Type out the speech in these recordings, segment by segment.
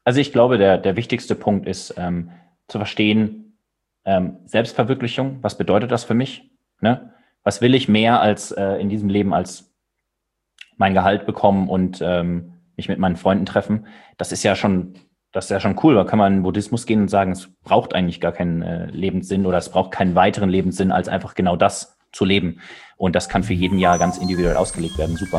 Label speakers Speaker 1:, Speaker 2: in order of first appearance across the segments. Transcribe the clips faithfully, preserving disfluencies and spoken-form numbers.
Speaker 1: Also ich glaube, der, der wichtigste Punkt ist ähm, zu verstehen, ähm, Selbstverwirklichung, was bedeutet das für mich? Ne? Was will ich mehr als äh, in diesem Leben als mein Gehalt bekommen und ähm, mich mit meinen Freunden treffen? Das ist ja schon, das ist ja schon cool. Da kann man in den Buddhismus gehen und sagen, es braucht eigentlich gar keinen äh, Lebenssinn oder es braucht keinen weiteren Lebenssinn, als einfach genau das zu leben. Und das kann für jeden Jahr ganz individuell ausgelegt werden. Super.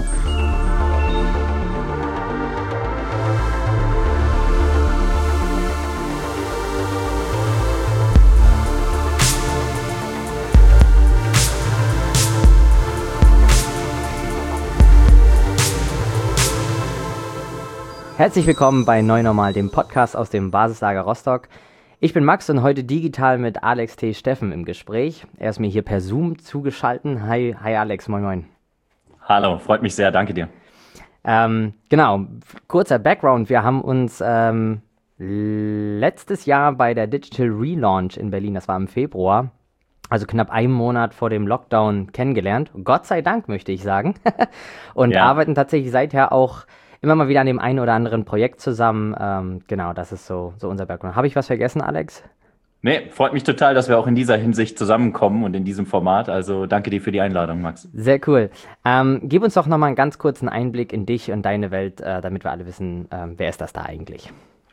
Speaker 2: Herzlich willkommen bei Neu Normal, dem Podcast aus dem Basislager Rostock. Ich bin Max und heute digital mit Alex T. Steffen im Gespräch. Er ist mir hier per Zoom zugeschaltet. Hi, hi Alex, moin moin.
Speaker 1: Hallo, freut mich sehr, danke dir.
Speaker 2: Ähm, genau, kurzer Background. Wir haben uns ähm, letztes Jahr bei der Digital Relaunch in Berlin, das war im Februar, also knapp einen Monat vor dem Lockdown kennengelernt. Gott sei Dank, möchte ich sagen. und
Speaker 1: Ja.
Speaker 2: arbeiten tatsächlich seither auch immer mal wieder an dem einen oder anderen Projekt zusammen. Ähm, genau, das ist so, so unser Background. Habe ich was vergessen, Alex?
Speaker 1: Nee, freut mich total, dass wir auch in dieser Hinsicht zusammenkommen und in diesem Format. Also danke dir für die Einladung, Max.
Speaker 2: Sehr cool. Ähm, gib uns doch nochmal einen ganz kurzen Einblick in dich und deine Welt, äh, damit wir alle wissen, ähm, wer ist das da eigentlich?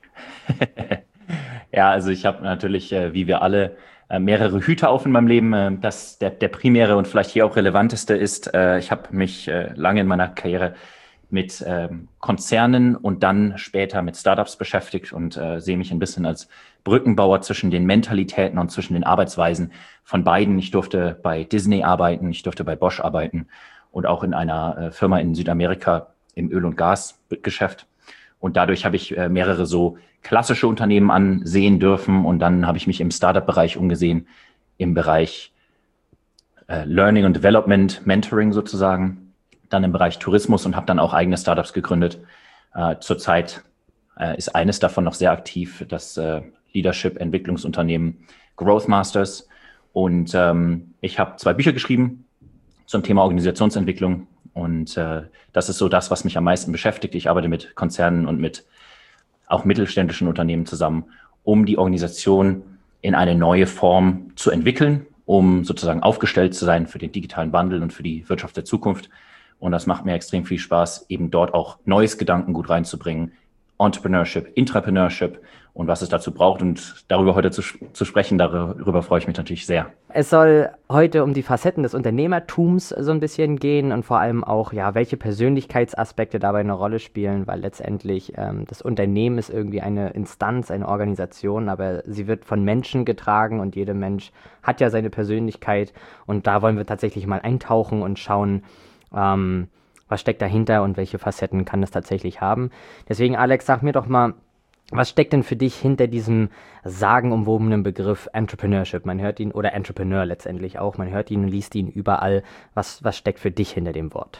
Speaker 1: Ja, also ich habe natürlich, äh, wie wir alle, äh, mehrere Hüte auf in meinem Leben. Äh, das, der, der primäre und vielleicht hier auch relevanteste ist, äh, ich habe mich äh, lange in meiner Karriere mit ähm, Konzernen und dann später mit Startups beschäftigt und äh, sehe mich ein bisschen als Brückenbauer zwischen den Mentalitäten und zwischen den Arbeitsweisen von beiden. Ich durfte bei Disney arbeiten, ich durfte bei Bosch arbeiten und auch in einer äh, Firma in Südamerika im Öl- und Gasgeschäft. Und dadurch habe ich äh, mehrere so klassische Unternehmen ansehen dürfen und dann habe ich mich im Startup-Bereich umgesehen, im Bereich äh, Learning und Development, Mentoring sozusagen, dann im Bereich Tourismus und habe dann auch eigene Startups gegründet. Äh, zurzeit äh, ist eines davon noch sehr aktiv, das äh, Leadership-Entwicklungsunternehmen Growth Masters. Und ähm, ich habe zwei Bücher geschrieben zum Thema Organisationsentwicklung. Und äh, das ist so das, was mich am meisten beschäftigt. Ich arbeite mit Konzernen und mit auch mittelständischen Unternehmen zusammen, um die Organisation in eine neue Form zu entwickeln, um sozusagen aufgestellt zu sein für den digitalen Wandel und für die Wirtschaft der Zukunft. Und das macht mir extrem viel Spaß, eben dort auch neues Gedankengut reinzubringen. Entrepreneurship, Intrapreneurship und was es dazu braucht. Und darüber heute zu, zu sprechen, darüber freue ich mich natürlich sehr.
Speaker 2: Es soll heute um die Facetten des Unternehmertums so ein bisschen gehen und vor allem auch, ja, welche Persönlichkeitsaspekte dabei eine Rolle spielen, weil letztendlich ähm, das Unternehmen ist irgendwie eine Instanz, eine Organisation, aber sie wird von Menschen getragen und jeder Mensch hat ja seine Persönlichkeit. Und da wollen wir tatsächlich mal eintauchen und schauen, Ähm, was steckt dahinter und welche Facetten kann das tatsächlich haben. Deswegen, Alex, sag mir doch mal, was steckt denn für dich hinter diesem sagenumwobenen Begriff Entrepreneurship? Man hört ihn, oder Entrepreneur letztendlich auch, man hört ihn und liest ihn überall. Was, was steckt für dich hinter dem Wort?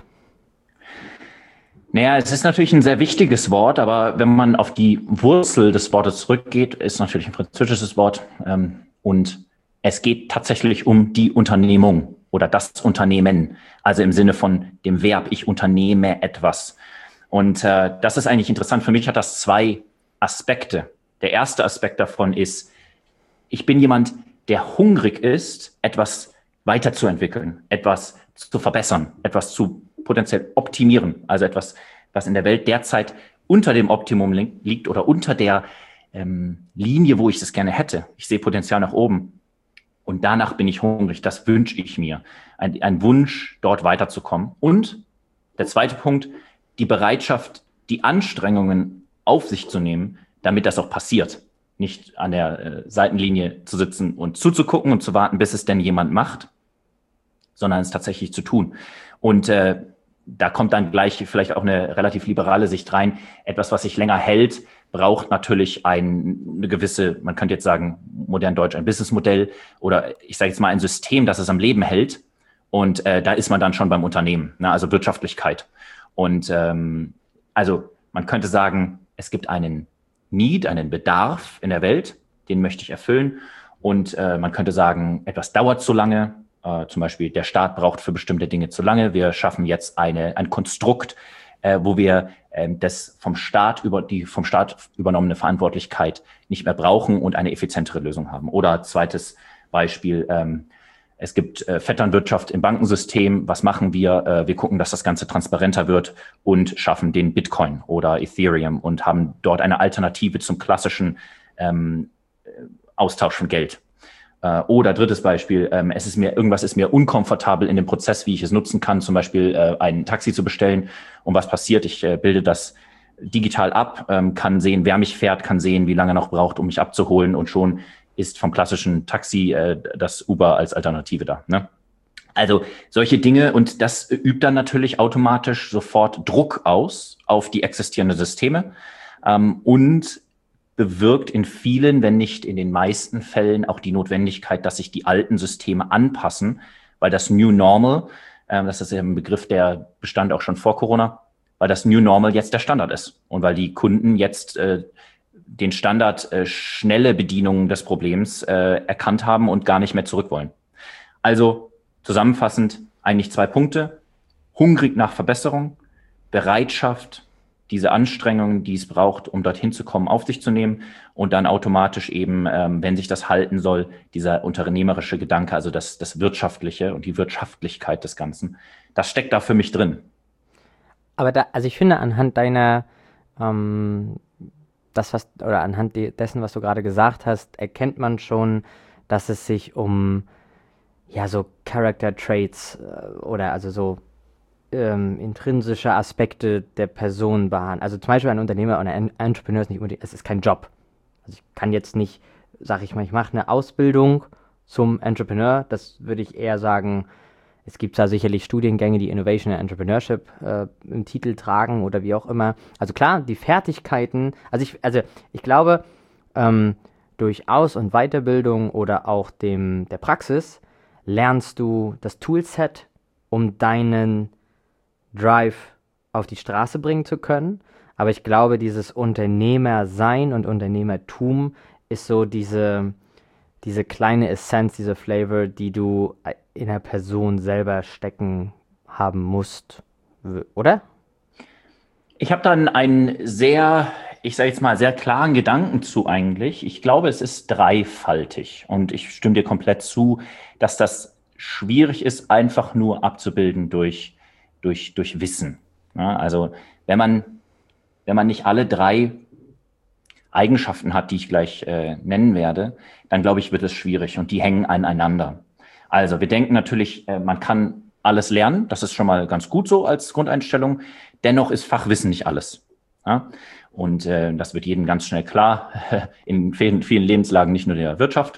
Speaker 1: Naja, es ist natürlich ein sehr wichtiges Wort, aber wenn man auf die Wurzel des Wortes zurückgeht, ist natürlich ein französisches Wort ähm, und es geht tatsächlich um die Unternehmung oder das Unternehmen, also im Sinne von dem Verb, ich unternehme etwas. Und äh, das ist eigentlich interessant. Für mich hat das zwei Aspekte. Der erste Aspekt davon ist, ich bin jemand, der hungrig ist, etwas weiterzuentwickeln, etwas zu verbessern, etwas zu potenziell optimieren, also etwas, was in der Welt derzeit unter dem Optimum liegt oder unter der ähm, Linie, wo ich es gerne hätte. Ich sehe Potenzial nach oben. Und danach bin ich hungrig, das wünsche ich mir. Ein, ein Wunsch, dort weiterzukommen. Und der zweite Punkt, die Bereitschaft, die Anstrengungen auf sich zu nehmen, damit das auch passiert. Nicht an der äh, Seitenlinie zu sitzen und zuzugucken und zu warten, bis es denn jemand macht, sondern es tatsächlich zu tun. Und äh, da kommt dann gleich vielleicht auch eine relativ liberale Sicht rein. Etwas, was sich länger hält, braucht natürlich ein, eine gewisse, man könnte jetzt sagen, modern Deutsch, ein Businessmodell oder ich sage jetzt mal ein System, das es am Leben hält. Und äh, da ist man dann schon beim Unternehmen, ne? Also Wirtschaftlichkeit. Und ähm, also man könnte sagen, es gibt einen Need, einen Bedarf in der Welt, den möchte ich erfüllen. Und äh, man könnte sagen, etwas dauert zu lange. Äh, zum Beispiel der Staat braucht für bestimmte Dinge zu lange. Wir schaffen jetzt eine, ein Konstrukt, äh, wo wir äh, das vom Staat über die vom Staat übernommene Verantwortlichkeit nicht mehr brauchen und eine effizientere Lösung haben. Oder zweites Beispiel, ähm, es gibt äh, Vetternwirtschaft im Bankensystem. Was machen wir? Äh, wir gucken, dass das Ganze transparenter wird und schaffen den Bitcoin oder Ethereum und haben dort eine Alternative zum klassischen ähm, Austausch von Geld. Äh, oder drittes Beispiel, ähm, es ist mir, irgendwas ist mir unkomfortabel in dem Prozess, wie ich es nutzen kann, zum Beispiel äh, ein Taxi zu bestellen. Und was passiert? Ich äh, bilde das digital ab, ähm, kann sehen, wer mich fährt, kann sehen, wie lange er noch braucht, um mich abzuholen, und schon ist vom klassischen Taxi äh, das Uber als Alternative da. Ne? Also solche Dinge, und das übt dann natürlich automatisch sofort Druck aus auf die existierenden Systeme ähm, und bewirkt in vielen, wenn nicht in den meisten Fällen auch die Notwendigkeit, dass sich die alten Systeme anpassen, weil das New Normal, äh, das ist ja ein Begriff, der bestand auch schon vor Corona, weil das New Normal jetzt der Standard ist und weil die Kunden jetzt äh, den Standard äh, schnelle Bedienung des Problems äh, erkannt haben und gar nicht mehr zurück wollen. Also zusammenfassend eigentlich zwei Punkte: hungrig nach Verbesserung, Bereitschaft, diese Anstrengungen, die es braucht, um dorthin zu kommen, auf sich zu nehmen, und dann automatisch eben, ähm, wenn sich das halten soll, dieser unternehmerische Gedanke, also das, das Wirtschaftliche und die Wirtschaftlichkeit des Ganzen, das steckt da für mich drin.
Speaker 2: Aber da, also ich finde, anhand deiner, ähm, das was, oder anhand de dessen, was du gerade gesagt hast, erkennt man schon, dass es sich um, ja, so Character Traits äh, oder also so ähm, intrinsische Aspekte der Person behandelt. Also zum Beispiel ein Unternehmer oder ein Entrepreneur ist nicht unbedingt, es ist kein Job. Also ich kann jetzt nicht, sage ich mal, ich mache eine Ausbildung zum Entrepreneur. Das würde ich eher sagen, es gibt da sicherlich Studiengänge, die Innovation and Entrepreneurship äh, im Titel tragen oder wie auch immer. Also klar, die Fertigkeiten, also ich, also ich glaube, ähm, durch Aus- und Weiterbildung oder auch dem, der Praxis lernst du das Toolset, um deinen Drive auf die Straße bringen zu können. Aber ich glaube, dieses Unternehmersein und Unternehmertum ist so diese, diese kleine Essenz, diese Flavor, die du in der Person selber stecken haben musst, oder?
Speaker 1: Ich habe dann einen sehr, ich sage jetzt mal, sehr klaren Gedanken zu eigentlich. Ich glaube, es ist dreifaltig, und ich stimme dir komplett zu, dass das schwierig ist, einfach nur abzubilden durch, durch, durch Wissen. Ja, also wenn man, wenn man nicht alle drei Eigenschaften hat, die ich gleich äh, nennen werde, dann glaube ich, wird es schwierig, und die hängen aneinander. Also wir denken natürlich, äh, man kann alles lernen, das ist schon mal ganz gut so als Grundeinstellung. Dennoch ist Fachwissen nicht alles. Ja? Und äh, das wird jedem ganz schnell klar, in vielen, vielen Lebenslagen, nicht nur der Wirtschaft.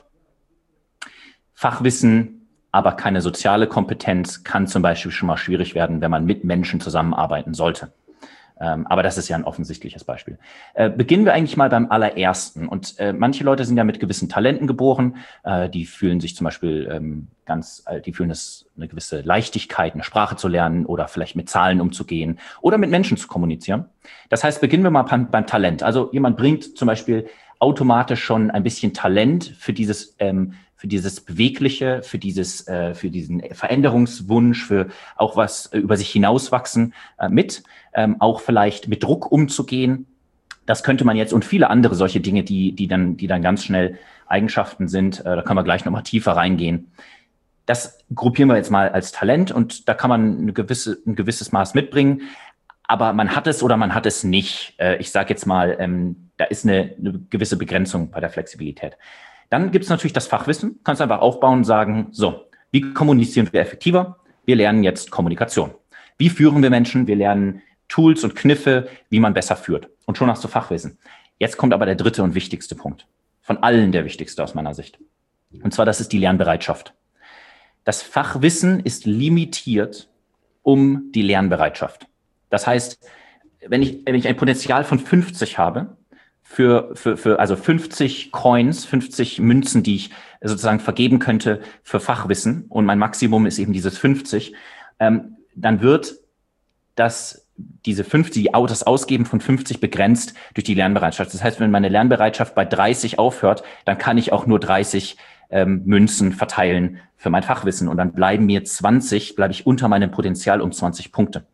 Speaker 1: Fachwissen, aber keine soziale Kompetenz kann zum Beispiel schon mal schwierig werden, wenn man mit Menschen zusammenarbeiten sollte. Ähm, aber das ist ja ein offensichtliches Beispiel. Äh, beginnen wir eigentlich mal beim allerersten. Und äh, manche Leute sind ja mit gewissen Talenten geboren. Äh, die fühlen sich zum Beispiel ähm, ganz, äh, die fühlen es eine gewisse Leichtigkeit, eine Sprache zu lernen oder vielleicht mit Zahlen umzugehen oder mit Menschen zu kommunizieren. Das heißt, beginnen wir mal beim, beim Talent. Also jemand bringt zum Beispiel automatisch schon ein bisschen Talent für dieses ähm, für dieses Bewegliche, für dieses, äh, für diesen Veränderungswunsch, für auch was äh, über sich hinauswachsen äh, mit, ähm, auch vielleicht mit Druck umzugehen. Das könnte man jetzt, und viele andere solche Dinge, die, die dann, die dann ganz schnell Eigenschaften sind. Äh, da können wir gleich nochmal tiefer reingehen. Das gruppieren wir jetzt mal als Talent, und da kann man eine gewisse, ein gewisses Maß mitbringen. Aber man hat es oder man hat es nicht. Äh, ich sage jetzt mal, ähm, da ist eine, eine gewisse Begrenzung bei der Flexibilität. Dann gibt es natürlich das Fachwissen. Kannst einfach aufbauen und sagen, so, wie kommunizieren wir effektiver? Wir lernen jetzt Kommunikation. Wie führen wir Menschen? Wir lernen Tools und Kniffe, wie man besser führt. Und schon hast du Fachwissen. Jetzt kommt aber der dritte und wichtigste Punkt. Von allen der wichtigste aus meiner Sicht. Und zwar, das ist die Lernbereitschaft. Das Fachwissen ist limitiert um die Lernbereitschaft. Das heißt, wenn ich, wenn ich ein Potenzial von fünfzig habe, Für, für, für, also fünfzig Coins, fünfzig Münzen, die ich sozusagen vergeben könnte für Fachwissen, und mein Maximum ist eben dieses fünfzig, ähm, dann wird das, diese fünfzig, das Ausgeben von fünfzig begrenzt durch die Lernbereitschaft. Das heißt, wenn meine Lernbereitschaft bei dreißig aufhört, dann kann ich auch nur dreißig ähm, Münzen verteilen für mein Fachwissen, und dann bleiben mir zwanzig, bleibe ich unter meinem Potenzial um zwanzig Punkte.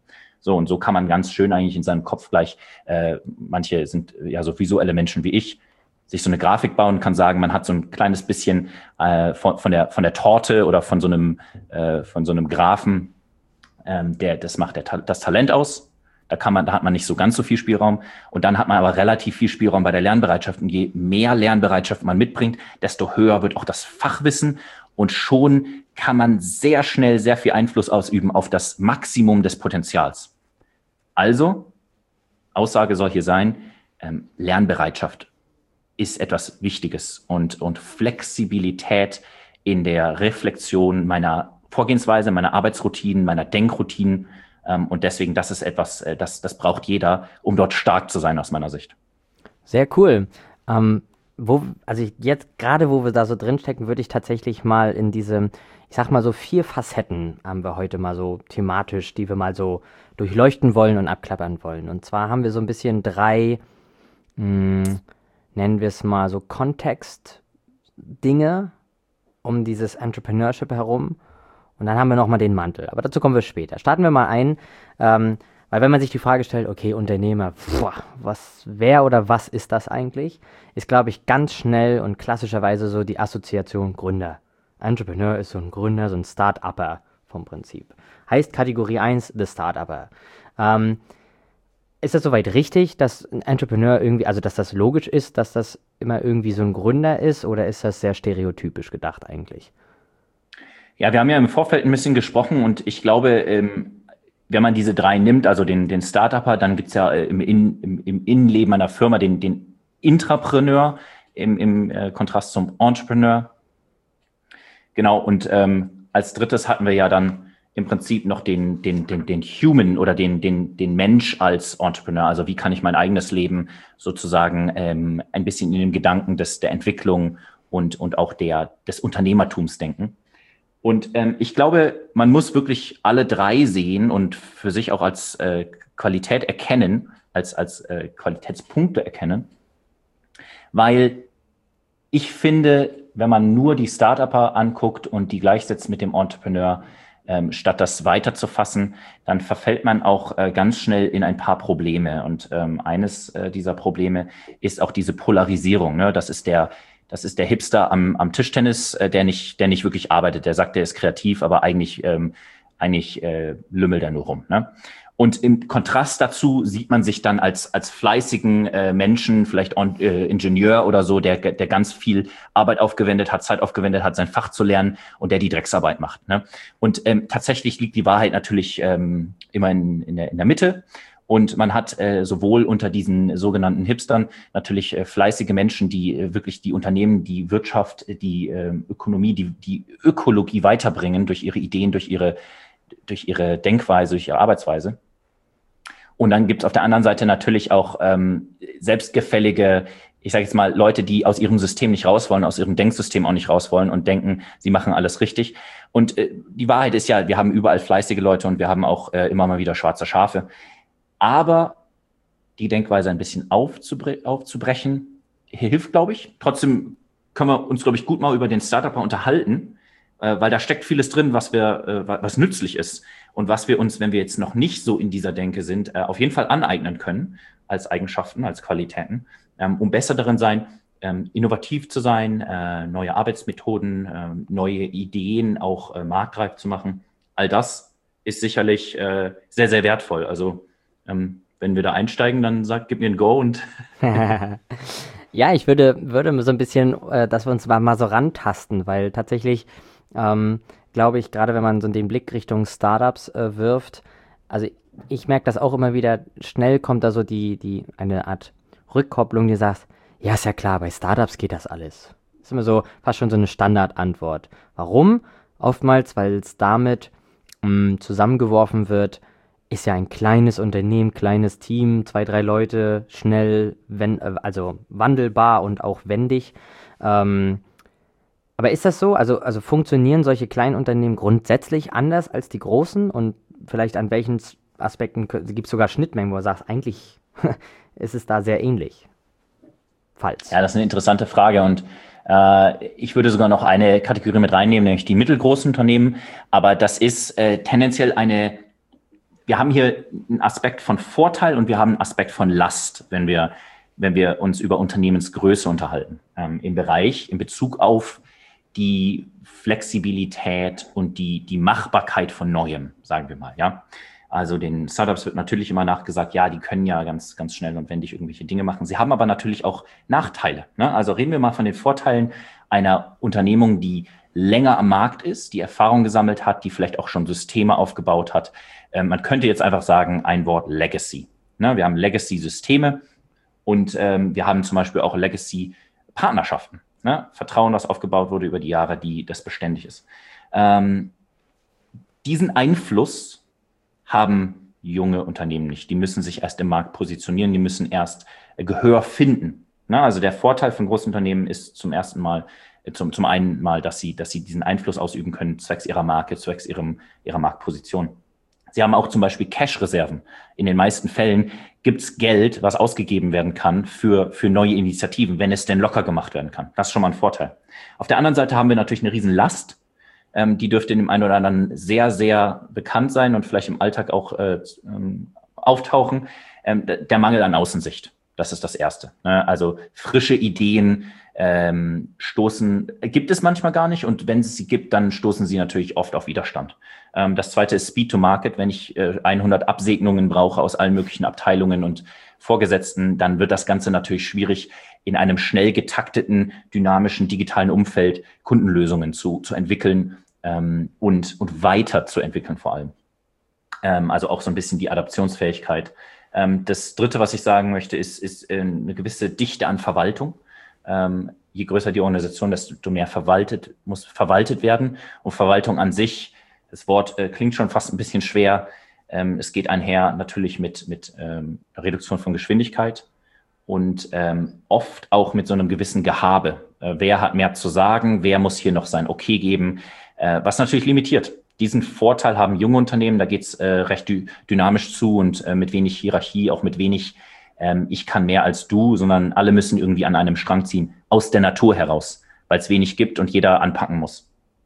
Speaker 1: So, und so kann man ganz schön eigentlich in seinem Kopf gleich, äh, manche sind ja so visuelle Menschen wie ich, sich so eine Grafik bauen, kann sagen, man hat so ein kleines bisschen äh, von, von, der, von der Torte oder von so einem, äh, von so einem Graphen, ähm, der, das macht der, das Talent aus. Da kann man, da hat man nicht so ganz so viel Spielraum. Und dann hat man aber relativ viel Spielraum bei der Lernbereitschaft. Und je mehr Lernbereitschaft man mitbringt, desto höher wird auch das Fachwissen. Und schon kann man sehr schnell sehr viel Einfluss ausüben auf das Maximum des Potenzials. Also, Aussage soll hier sein, ähm, Lernbereitschaft ist etwas Wichtiges und, und Flexibilität in der Reflexion meiner Vorgehensweise, meiner Arbeitsroutinen, meiner Denkroutinen. Ähm, und deswegen, das ist etwas, äh, das, das braucht jeder, um dort stark zu sein, aus meiner Sicht.
Speaker 2: Sehr cool. Ähm, wo, also ich, jetzt gerade, wo wir da so drinstecken, würde ich tatsächlich mal in diese, ich sag mal so vier Facetten haben wir heute mal so thematisch, die wir mal so durchleuchten wollen und abklappern wollen. Und zwar haben wir so ein bisschen drei, mh, nennen wir es mal so Kontext-Dinge um dieses Entrepreneurship herum. Und dann haben wir nochmal den Mantel. Aber dazu kommen wir später. Starten wir mal ein, ähm, weil wenn man sich die Frage stellt, okay, Unternehmer, boah, was, wer oder was ist das eigentlich? Ist, glaube ich, ganz schnell und klassischerweise so die Assoziation Gründer. Entrepreneur ist so ein Gründer, so ein Start-Upper vom Prinzip. Heißt Kategorie eins, the Start-Upper. Ähm, Ist das soweit richtig, dass ein Entrepreneur irgendwie, also dass das logisch ist, dass das immer irgendwie so ein Gründer ist, oder ist das sehr stereotypisch gedacht eigentlich?
Speaker 1: Ja, wir haben ja im Vorfeld ein bisschen gesprochen und ich glaube, ähm, wenn man diese drei nimmt, also den, den Start-Upper, dann gibt's ja äh, im, In, im, im Innenleben einer Firma den, den Intrapreneur im, im äh, Kontrast zum Entrepreneur. Genau, und ähm, als drittes hatten wir ja dann im Prinzip noch den, den, den, den Human oder den, den, den Mensch als Entrepreneur. Also wie kann ich mein eigenes Leben sozusagen ähm, ein bisschen in den Gedanken des, der Entwicklung und, und auch der, des Unternehmertums denken. Und ähm, ich glaube, man muss wirklich alle drei sehen und für sich auch als äh, Qualität erkennen, als, als äh, Qualitätspunkte erkennen, weil ich finde, wenn man nur die Start-Upper anguckt und die gleichsetzt mit dem Entrepreneur, Ähm, statt das weiterzufassen, dann verfällt man auch äh, ganz schnell in ein paar Probleme. Und ähm, eines äh, dieser Probleme ist auch diese Polarisierung. Ne? Das ist der, das ist der Hipster am, am Tischtennis, äh, der nicht, der nicht wirklich arbeitet. Der sagt, der ist kreativ, aber eigentlich, ähm, eigentlich äh, lümmelt er nur rum. Ne? Und im Kontrast dazu sieht man sich dann als, als fleißigen äh, Menschen, vielleicht on, äh, Ingenieur oder so, der, der ganz viel Arbeit aufgewendet hat, Zeit aufgewendet hat, sein Fach zu lernen und der die Drecksarbeit macht. Ne? Und ähm, tatsächlich liegt die Wahrheit natürlich ähm, immer in, in, der, in der Mitte. Und man hat äh, sowohl unter diesen sogenannten Hipstern natürlich äh, fleißige Menschen, die äh, wirklich die Unternehmen, die Wirtschaft, die äh, Ökonomie, die, die Ökologie weiterbringen durch ihre Ideen, durch ihre, durch ihre Denkweise, durch ihre Arbeitsweise. Und dann gibt es auf der anderen Seite natürlich auch ähm, selbstgefällige, ich sage jetzt mal, Leute, die aus ihrem System nicht raus wollen, aus ihrem Denksystem auch nicht raus wollen und denken, sie machen alles richtig. Und äh, die Wahrheit ist ja, wir haben überall fleißige Leute und wir haben auch äh, immer mal wieder schwarze Schafe. Aber die Denkweise ein bisschen aufzubre- aufzubrechen, hilft, glaube ich. Trotzdem können wir uns, glaube ich, gut mal über den Startup unterhalten, äh, weil da steckt vieles drin, was wir, äh, was nützlich ist und was wir uns, wenn wir jetzt noch nicht so in dieser Denke sind, äh, auf jeden Fall aneignen können als Eigenschaften, als Qualitäten, ähm, um besser darin sein, ähm, innovativ zu sein, äh, neue Arbeitsmethoden, äh, neue Ideen auch äh, marktreif zu machen. All das ist sicherlich äh, sehr, sehr wertvoll. Also ähm, wenn wir da einsteigen, dann sag, gib mir ein Go und
Speaker 2: Ja, ich würde, würde so ein bisschen, äh, dass wir uns mal, mal so rantasten, weil tatsächlich, ähm, glaube ich, gerade wenn man so den Blick Richtung Startups äh, wirft, also ich merke das auch immer wieder, schnell kommt da so die, die, eine Art Rückkopplung, die sagt, ja, ist ja klar, bei Startups geht das alles. Das ist immer so, fast schon so eine Standardantwort. Warum? Oftmals, weil es damit mh, zusammengeworfen wird, ist ja ein kleines Unternehmen, kleines Team, zwei, drei Leute, schnell, wenn, also wandelbar und auch wendig. Ähm, aber ist das so? Also, also funktionieren solche kleinen Unternehmen grundsätzlich anders als die großen? Und vielleicht an welchen Aspekten gibt es sogar Schnittmengen, wo du sagst, eigentlich ist es da sehr ähnlich? Falls.
Speaker 1: Ja, das ist eine interessante Frage und äh, ich würde sogar noch eine Kategorie mit reinnehmen, nämlich die mittelgroßen Unternehmen. Aber das ist äh, tendenziell eine wir haben hier einen Aspekt von Vorteil und wir haben einen Aspekt von Last, wenn wir, wenn wir uns über Unternehmensgröße unterhalten. Ähm, im Bereich, in Bezug auf die Flexibilität und die, die Machbarkeit von Neuem, sagen wir mal, ja. Also den Startups wird natürlich immer nachgesagt, ja, die können ja ganz, ganz schnell und wendig irgendwelche Dinge machen. Sie haben aber natürlich auch Nachteile, ne? Also reden wir mal von den Vorteilen einer Unternehmung, die länger am Markt ist, die Erfahrung gesammelt hat, die vielleicht auch schon Systeme aufgebaut hat. Ähm, man könnte jetzt einfach sagen, ein Wort Legacy. Ne? Wir haben Legacy-Systeme und ähm, wir haben zum Beispiel auch Legacy-Partnerschaften. Ne? Vertrauen, was aufgebaut wurde über die Jahre, die das beständig ist. Ähm, diesen Einfluss haben junge Unternehmen nicht. Die müssen sich erst im Markt positionieren, die müssen erst äh, Gehör finden. Ne? Also der Vorteil von Großunternehmen ist zum ersten Mal, äh, zum, zum einen mal, dass sie, dass sie diesen Einfluss ausüben können, zwecks ihrer Marke, zwecks ihrem, ihrer Marktposition. Sie haben auch zum Beispiel Cash-Reserven. In den meisten Fällen gibt es Geld, was ausgegeben werden kann für, für neue Initiativen, wenn es denn locker gemacht werden kann. Das ist schon mal ein Vorteil. Auf der anderen Seite haben wir natürlich eine riesen Last. Ähm, die dürfte in dem einen oder anderen sehr, sehr bekannt sein und vielleicht im Alltag auch äh, ähm, auftauchen. Ähm, der Mangel an Außensicht, das ist das Erste. Ne? Also frische Ideen ähm, stoßen, gibt es manchmal gar nicht und wenn es sie gibt, dann stoßen sie natürlich oft auf Widerstand. Ähm, das Zweite ist Speed to Market. Wenn ich äh, hundert Absegnungen brauche aus allen möglichen Abteilungen und Vorgesetzten, dann wird das Ganze natürlich schwierig, in einem schnell getakteten, dynamischen, digitalen Umfeld Kundenlösungen zu, zu entwickeln ähm, und, und weiter zu entwickeln vor allem. Ähm, also auch so ein bisschen die Adaptionsfähigkeit. Ähm, das Dritte, was ich sagen möchte, ist, ist äh, eine gewisse Dichte an Verwaltung. Ähm, je größer die Organisation, desto mehr verwaltet, muss verwaltet werden. Und Verwaltung an sich, das Wort äh, klingt schon fast ein bisschen schwer. Ähm, es geht einher natürlich mit, mit ähm, Reduktion von Geschwindigkeit und ähm, oft auch mit so einem gewissen Gehabe. Äh, wer hat mehr zu sagen? Wer muss hier noch sein Okay geben? Äh, was natürlich limitiert. Diesen Vorteil haben junge Unternehmen, da geht's äh, recht dy- dynamisch zu und äh, mit wenig Hierarchie, auch mit wenig ähm, ich kann mehr als du, sondern alle müssen irgendwie an einem Strang ziehen, aus der Natur heraus, weil es wenig gibt und jeder anpacken muss.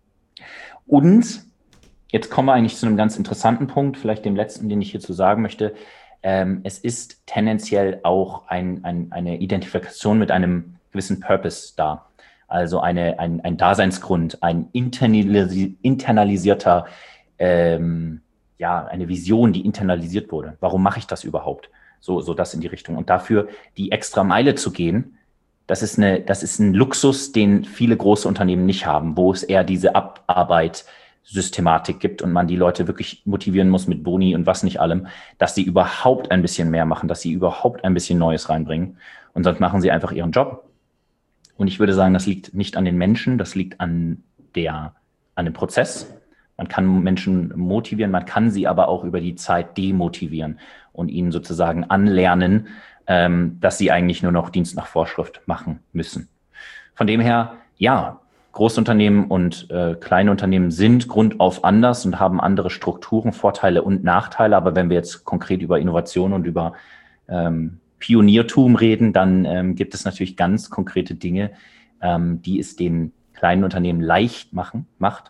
Speaker 1: Und jetzt kommen wir eigentlich zu einem ganz interessanten Punkt, vielleicht dem letzten, den ich hierzu sagen möchte. Ähm, es ist tendenziell auch ein, ein, eine Identifikation mit einem gewissen Purpose da. Also eine, ein, ein Daseinsgrund, ein internalisi- internalisierter, ähm, ja, eine Vision, die internalisiert wurde. Warum mache ich das überhaupt? So, so das in die Richtung. Und dafür die extra Meile zu gehen, das ist eine, das ist ein Luxus, den viele große Unternehmen nicht haben, wo es eher diese Abarbeit Systematik gibt und man die Leute wirklich motivieren muss mit Boni und was nicht allem, dass sie überhaupt ein bisschen mehr machen, dass sie überhaupt ein bisschen Neues reinbringen. Und sonst machen sie einfach ihren Job. Und ich würde sagen, das liegt nicht an den Menschen, das liegt an der, an dem Prozess. Man kann Menschen motivieren, man kann sie aber auch über die Zeit demotivieren und ihnen sozusagen anlernen, ähm, dass sie eigentlich nur noch Dienst nach Vorschrift machen müssen. Von dem her, ja, Großunternehmen und äh, kleine Unternehmen sind grundauf anders und haben andere Strukturen, Vorteile und Nachteile. Aber wenn wir jetzt konkret über Innovation und über ähm, Pioniertum reden, dann ähm, gibt es natürlich ganz konkrete Dinge, ähm, die es den kleinen Unternehmen leicht machen, macht,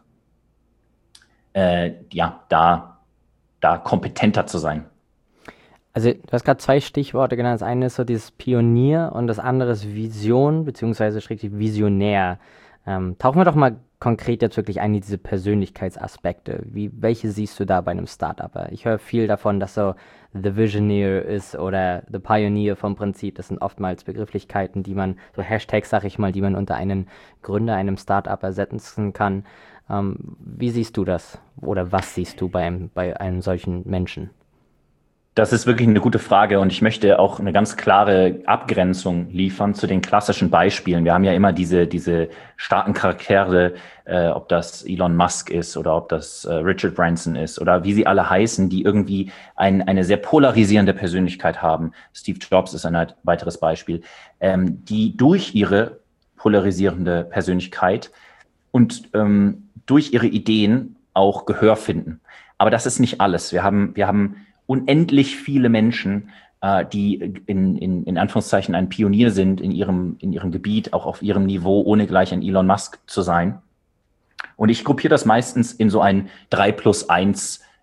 Speaker 1: äh, ja, da, da kompetenter zu sein.
Speaker 2: Also du hast gerade zwei Stichworte genannt. Das eine ist so dieses Pionier und das andere ist Vision beziehungsweise schrägstrich Visionär. Ähm, tauchen wir doch mal konkret jetzt wirklich ein in diese Persönlichkeitsaspekte. Wie, welche siehst du da bei einem Startupper? Ich höre viel davon, dass so The Visioneer ist oder The Pioneer vom Prinzip. Das sind oftmals Begrifflichkeiten, die man, so Hashtags, sag ich mal, die man unter einen Gründer, einem Startupper setzen kann. Ähm, wie siehst du das? Oder was siehst du bei einem, bei einem solchen Menschen?
Speaker 1: Das ist wirklich eine gute Frage und ich möchte auch eine ganz klare Abgrenzung liefern zu den klassischen Beispielen. Wir haben ja immer diese, diese starken Charaktere, äh, ob das Elon Musk ist oder ob das äh, Richard Branson ist oder wie sie alle heißen, die irgendwie ein, eine sehr polarisierende Persönlichkeit haben. Steve Jobs ist ein weiteres Beispiel, ähm, die durch ihre polarisierende Persönlichkeit und ähm, durch ihre Ideen auch Gehör finden. Aber das ist nicht alles. Wir haben, wir haben unendlich viele Menschen, äh, die in, in, in Anführungszeichen ein Pionier sind in ihrem, in ihrem Gebiet, auch auf ihrem Niveau, ohne gleich ein Elon Musk zu sein. Und ich gruppiere das meistens in so ein drei plus eins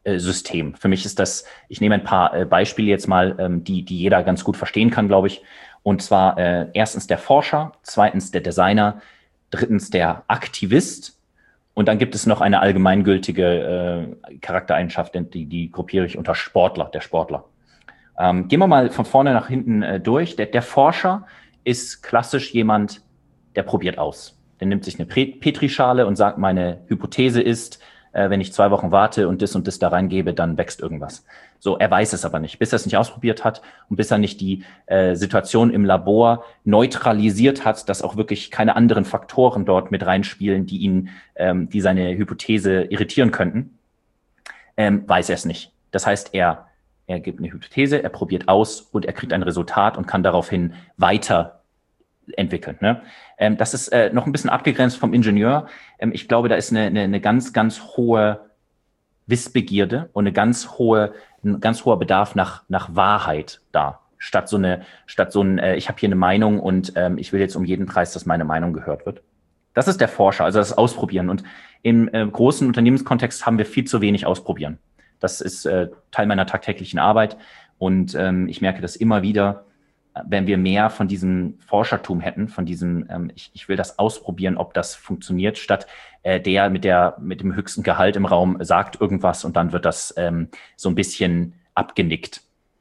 Speaker 1: äh, System. Für mich ist das, ich nehme ein paar äh, Beispiele jetzt mal, ähm, die, die jeder ganz gut verstehen kann, glaube ich. Und zwar äh, erstens der Forscher, zweitens der Designer, drittens der Aktivist. Und dann gibt es noch eine allgemeingültige äh, Charaktereigenschaft, die, die gruppiere ich unter Sportler, der Sportler. Ähm, gehen wir mal von vorne nach hinten äh, durch. Der, der Forscher ist klassisch jemand, der probiert aus. Der nimmt sich eine Petrischale und sagt, meine Hypothese ist, äh, wenn ich zwei Wochen warte und das und das da reingebe, dann wächst irgendwas. So, er weiß es aber nicht, bis er es nicht ausprobiert hat und bis er nicht die äh, Situation im Labor neutralisiert hat, dass auch wirklich keine anderen Faktoren dort mit reinspielen, die ihn, ähm, die seine Hypothese irritieren könnten, ähm, weiß er es nicht. Das heißt, er, er gibt eine Hypothese, er probiert aus und er kriegt ein Resultat und kann daraufhin weiter entwickeln. Ne? Ähm, das ist äh, noch ein bisschen abgegrenzt vom Ingenieur. Ähm, ich glaube, da ist eine, eine, eine ganz, ganz hohe Wissbegierde und eine ganz hohe, ein ganz hoher Bedarf nach, nach Wahrheit da. Statt so eine, statt so ein, äh, ich habe hier eine Meinung und ähm, ich will jetzt um jeden Preis, dass meine Meinung gehört wird. Das ist der Forscher, also das Ausprobieren. Und im äh, großen Unternehmenskontext haben wir viel zu wenig Ausprobieren. Das ist äh, Teil meiner tagtäglichen Arbeit. Und ähm, ich merke das immer wieder, wenn wir mehr von diesem Forschertum hätten, von diesem, ähm, ich, ich will das ausprobieren, ob das funktioniert, statt äh, der mit der mit dem höchsten Gehalt im Raum sagt irgendwas und dann wird das ähm, so ein bisschen abgenickt.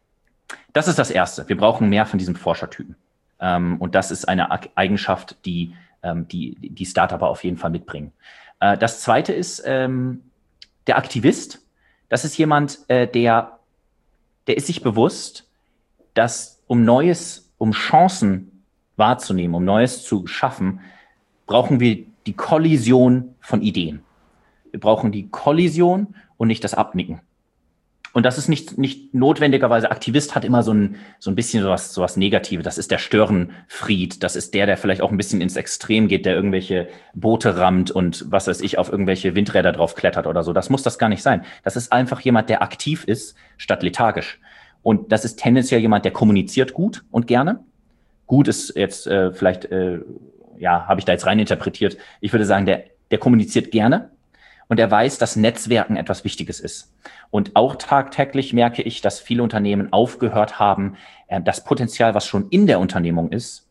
Speaker 1: Das ist das Erste. Wir brauchen mehr von diesem Forschertypen. Ähm, und das ist eine Eigenschaft, die ähm, die, die Startupper auf jeden Fall mitbringen. Äh, das Zweite ist ähm, der Aktivist. Das ist jemand, äh, der, der ist sich bewusst, dass um Neues, um Chancen wahrzunehmen, um Neues zu schaffen, brauchen wir die Kollision von Ideen. Wir brauchen die Kollision und nicht das Abnicken. Und das ist nicht, nicht notwendigerweise, Aktivist hat immer so ein, so ein bisschen sowas, sowas Negatives. Das ist der Störenfried. Das ist der, der vielleicht auch ein bisschen ins Extrem geht, der irgendwelche Boote rammt und was weiß ich, auf irgendwelche Windräder drauf klettert oder so. Das muss das gar nicht sein. Das ist einfach jemand, der aktiv ist, statt lethargisch. Und das ist tendenziell jemand, der kommuniziert gut und gerne. Gut ist jetzt äh, vielleicht, äh, ja, habe ich da jetzt rein interpretiert. Ich würde sagen, der, der kommuniziert gerne und er weiß, dass Netzwerken etwas Wichtiges ist. Und auch tagtäglich merke ich, dass viele Unternehmen aufgehört haben, äh, das Potenzial, was schon in der Unternehmung ist,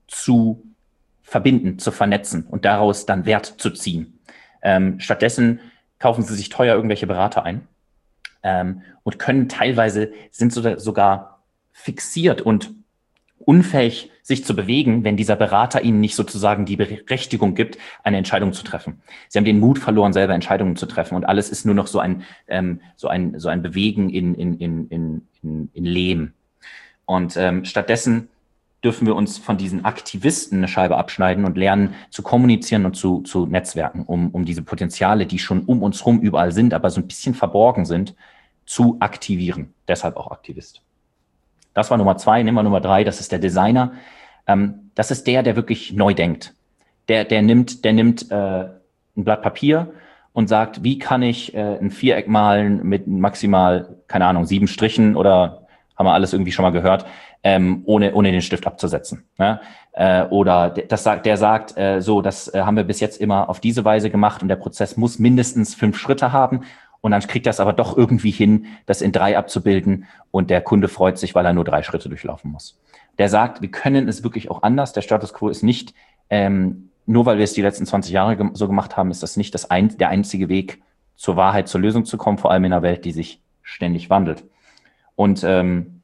Speaker 1: zu verbinden, zu vernetzen und daraus dann Wert zu ziehen. Ähm, stattdessen kaufen sie sich teuer irgendwelche Berater ein. Ähm, und können teilweise, sind so, sogar fixiert und unfähig, sich zu bewegen, wenn dieser Berater ihnen nicht sozusagen die Berechtigung gibt, eine Entscheidung zu treffen. Sie haben den Mut verloren, selber Entscheidungen zu treffen und alles ist nur noch so ein, ähm, so ein, so ein Bewegen in, in, in, in, in, in Lehm. Und ähm, stattdessen dürfen wir uns von diesen Aktivisten eine Scheibe abschneiden und lernen zu kommunizieren und zu, zu Netzwerken, um, um diese Potenziale, die schon um uns rum überall sind, aber so ein bisschen verborgen sind, zu aktivieren. Deshalb auch Aktivist. Das war Nummer zwei. Nehmen wir Nummer drei. Das ist der Designer. Ähm, das ist der, der wirklich neu denkt. Der, der nimmt, der nimmt äh, ein Blatt Papier und sagt, wie kann ich äh, ein Viereck malen mit maximal, keine Ahnung, sieben Strichen oder haben wir alles irgendwie schon mal gehört, ähm, ohne, ohne den Stift abzusetzen. Ne? Äh, oder das sagt, der sagt, äh, so, das äh, haben wir bis jetzt immer auf diese Weise gemacht und der Prozess muss mindestens fünf Schritte haben. Und dann kriegt das aber doch irgendwie hin, das in drei abzubilden und der Kunde freut sich, weil er nur drei Schritte durchlaufen muss. Der sagt, wir können es wirklich auch anders. Der Status quo ist nicht, ähm, nur weil wir es die letzten zwanzig Jahre ge- so gemacht haben, ist das nicht das ein, der einzige Weg, zur Wahrheit, zur Lösung zu kommen, vor allem in einer Welt, die sich ständig wandelt. Und ähm,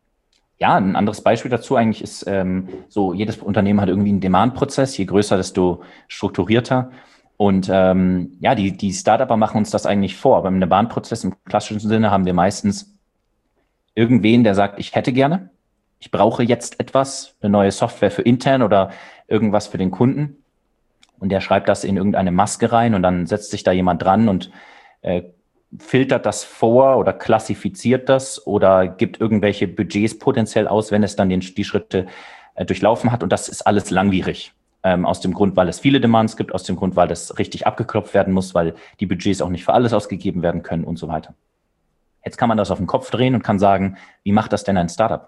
Speaker 1: ja, ein anderes Beispiel dazu eigentlich ist, ähm, so jedes Unternehmen hat irgendwie einen Demand-Prozess, je größer, desto strukturierter. Und ähm, ja, die, die Startupper machen uns das eigentlich vor. Beim Demand-Prozess im klassischen Sinne haben wir meistens irgendwen, der sagt, ich hätte gerne, ich brauche jetzt etwas, eine neue Software für intern oder irgendwas für den Kunden. Und der schreibt das in irgendeine Maske rein und dann setzt sich da jemand dran und äh, filtert das vor oder klassifiziert das oder gibt irgendwelche Budgets potenziell aus, wenn es dann den, die Schritte äh, durchlaufen hat. Und das ist alles langwierig. Ähm, aus dem Grund, weil es viele Demands gibt, aus dem Grund, weil das richtig abgeklopft werden muss, weil die Budgets auch nicht für alles ausgegeben werden können und so weiter. Jetzt kann man das auf den Kopf drehen und kann sagen, wie macht das denn ein Startup?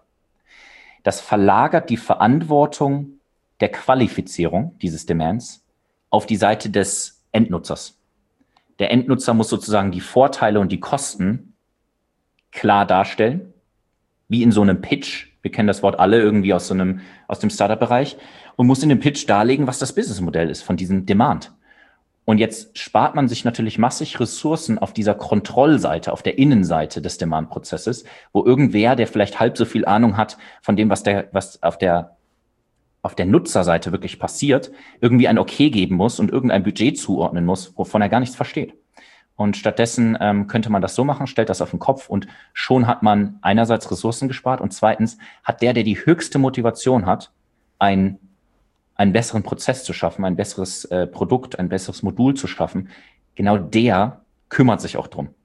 Speaker 1: Das verlagert die Verantwortung der Qualifizierung dieses Demands auf die Seite des Endnutzers. Der Endnutzer muss sozusagen die Vorteile und die Kosten klar darstellen, wie in so einem Pitch. Wir kennen das Wort alle irgendwie aus so einem, aus dem Startup-Bereich, und muss in dem Pitch darlegen, was das Businessmodell ist von diesem Demand. Und jetzt spart man sich natürlich massig Ressourcen auf dieser Kontrollseite, auf der Innenseite des Demand-Prozesses, wo irgendwer, der vielleicht halb so viel Ahnung hat von dem, was der, was auf der auf der Nutzerseite wirklich passiert, irgendwie ein Okay geben muss und irgendein Budget zuordnen muss, wovon er gar nichts versteht. Und stattdessen ähm, könnte man das so machen, stellt das auf den Kopf, und schon hat man einerseits Ressourcen gespart und zweitens hat der, der die höchste Motivation hat, ein, einen besseren Prozess zu schaffen, ein besseres äh, Produkt, ein besseres Modul zu schaffen, genau der kümmert sich auch drum.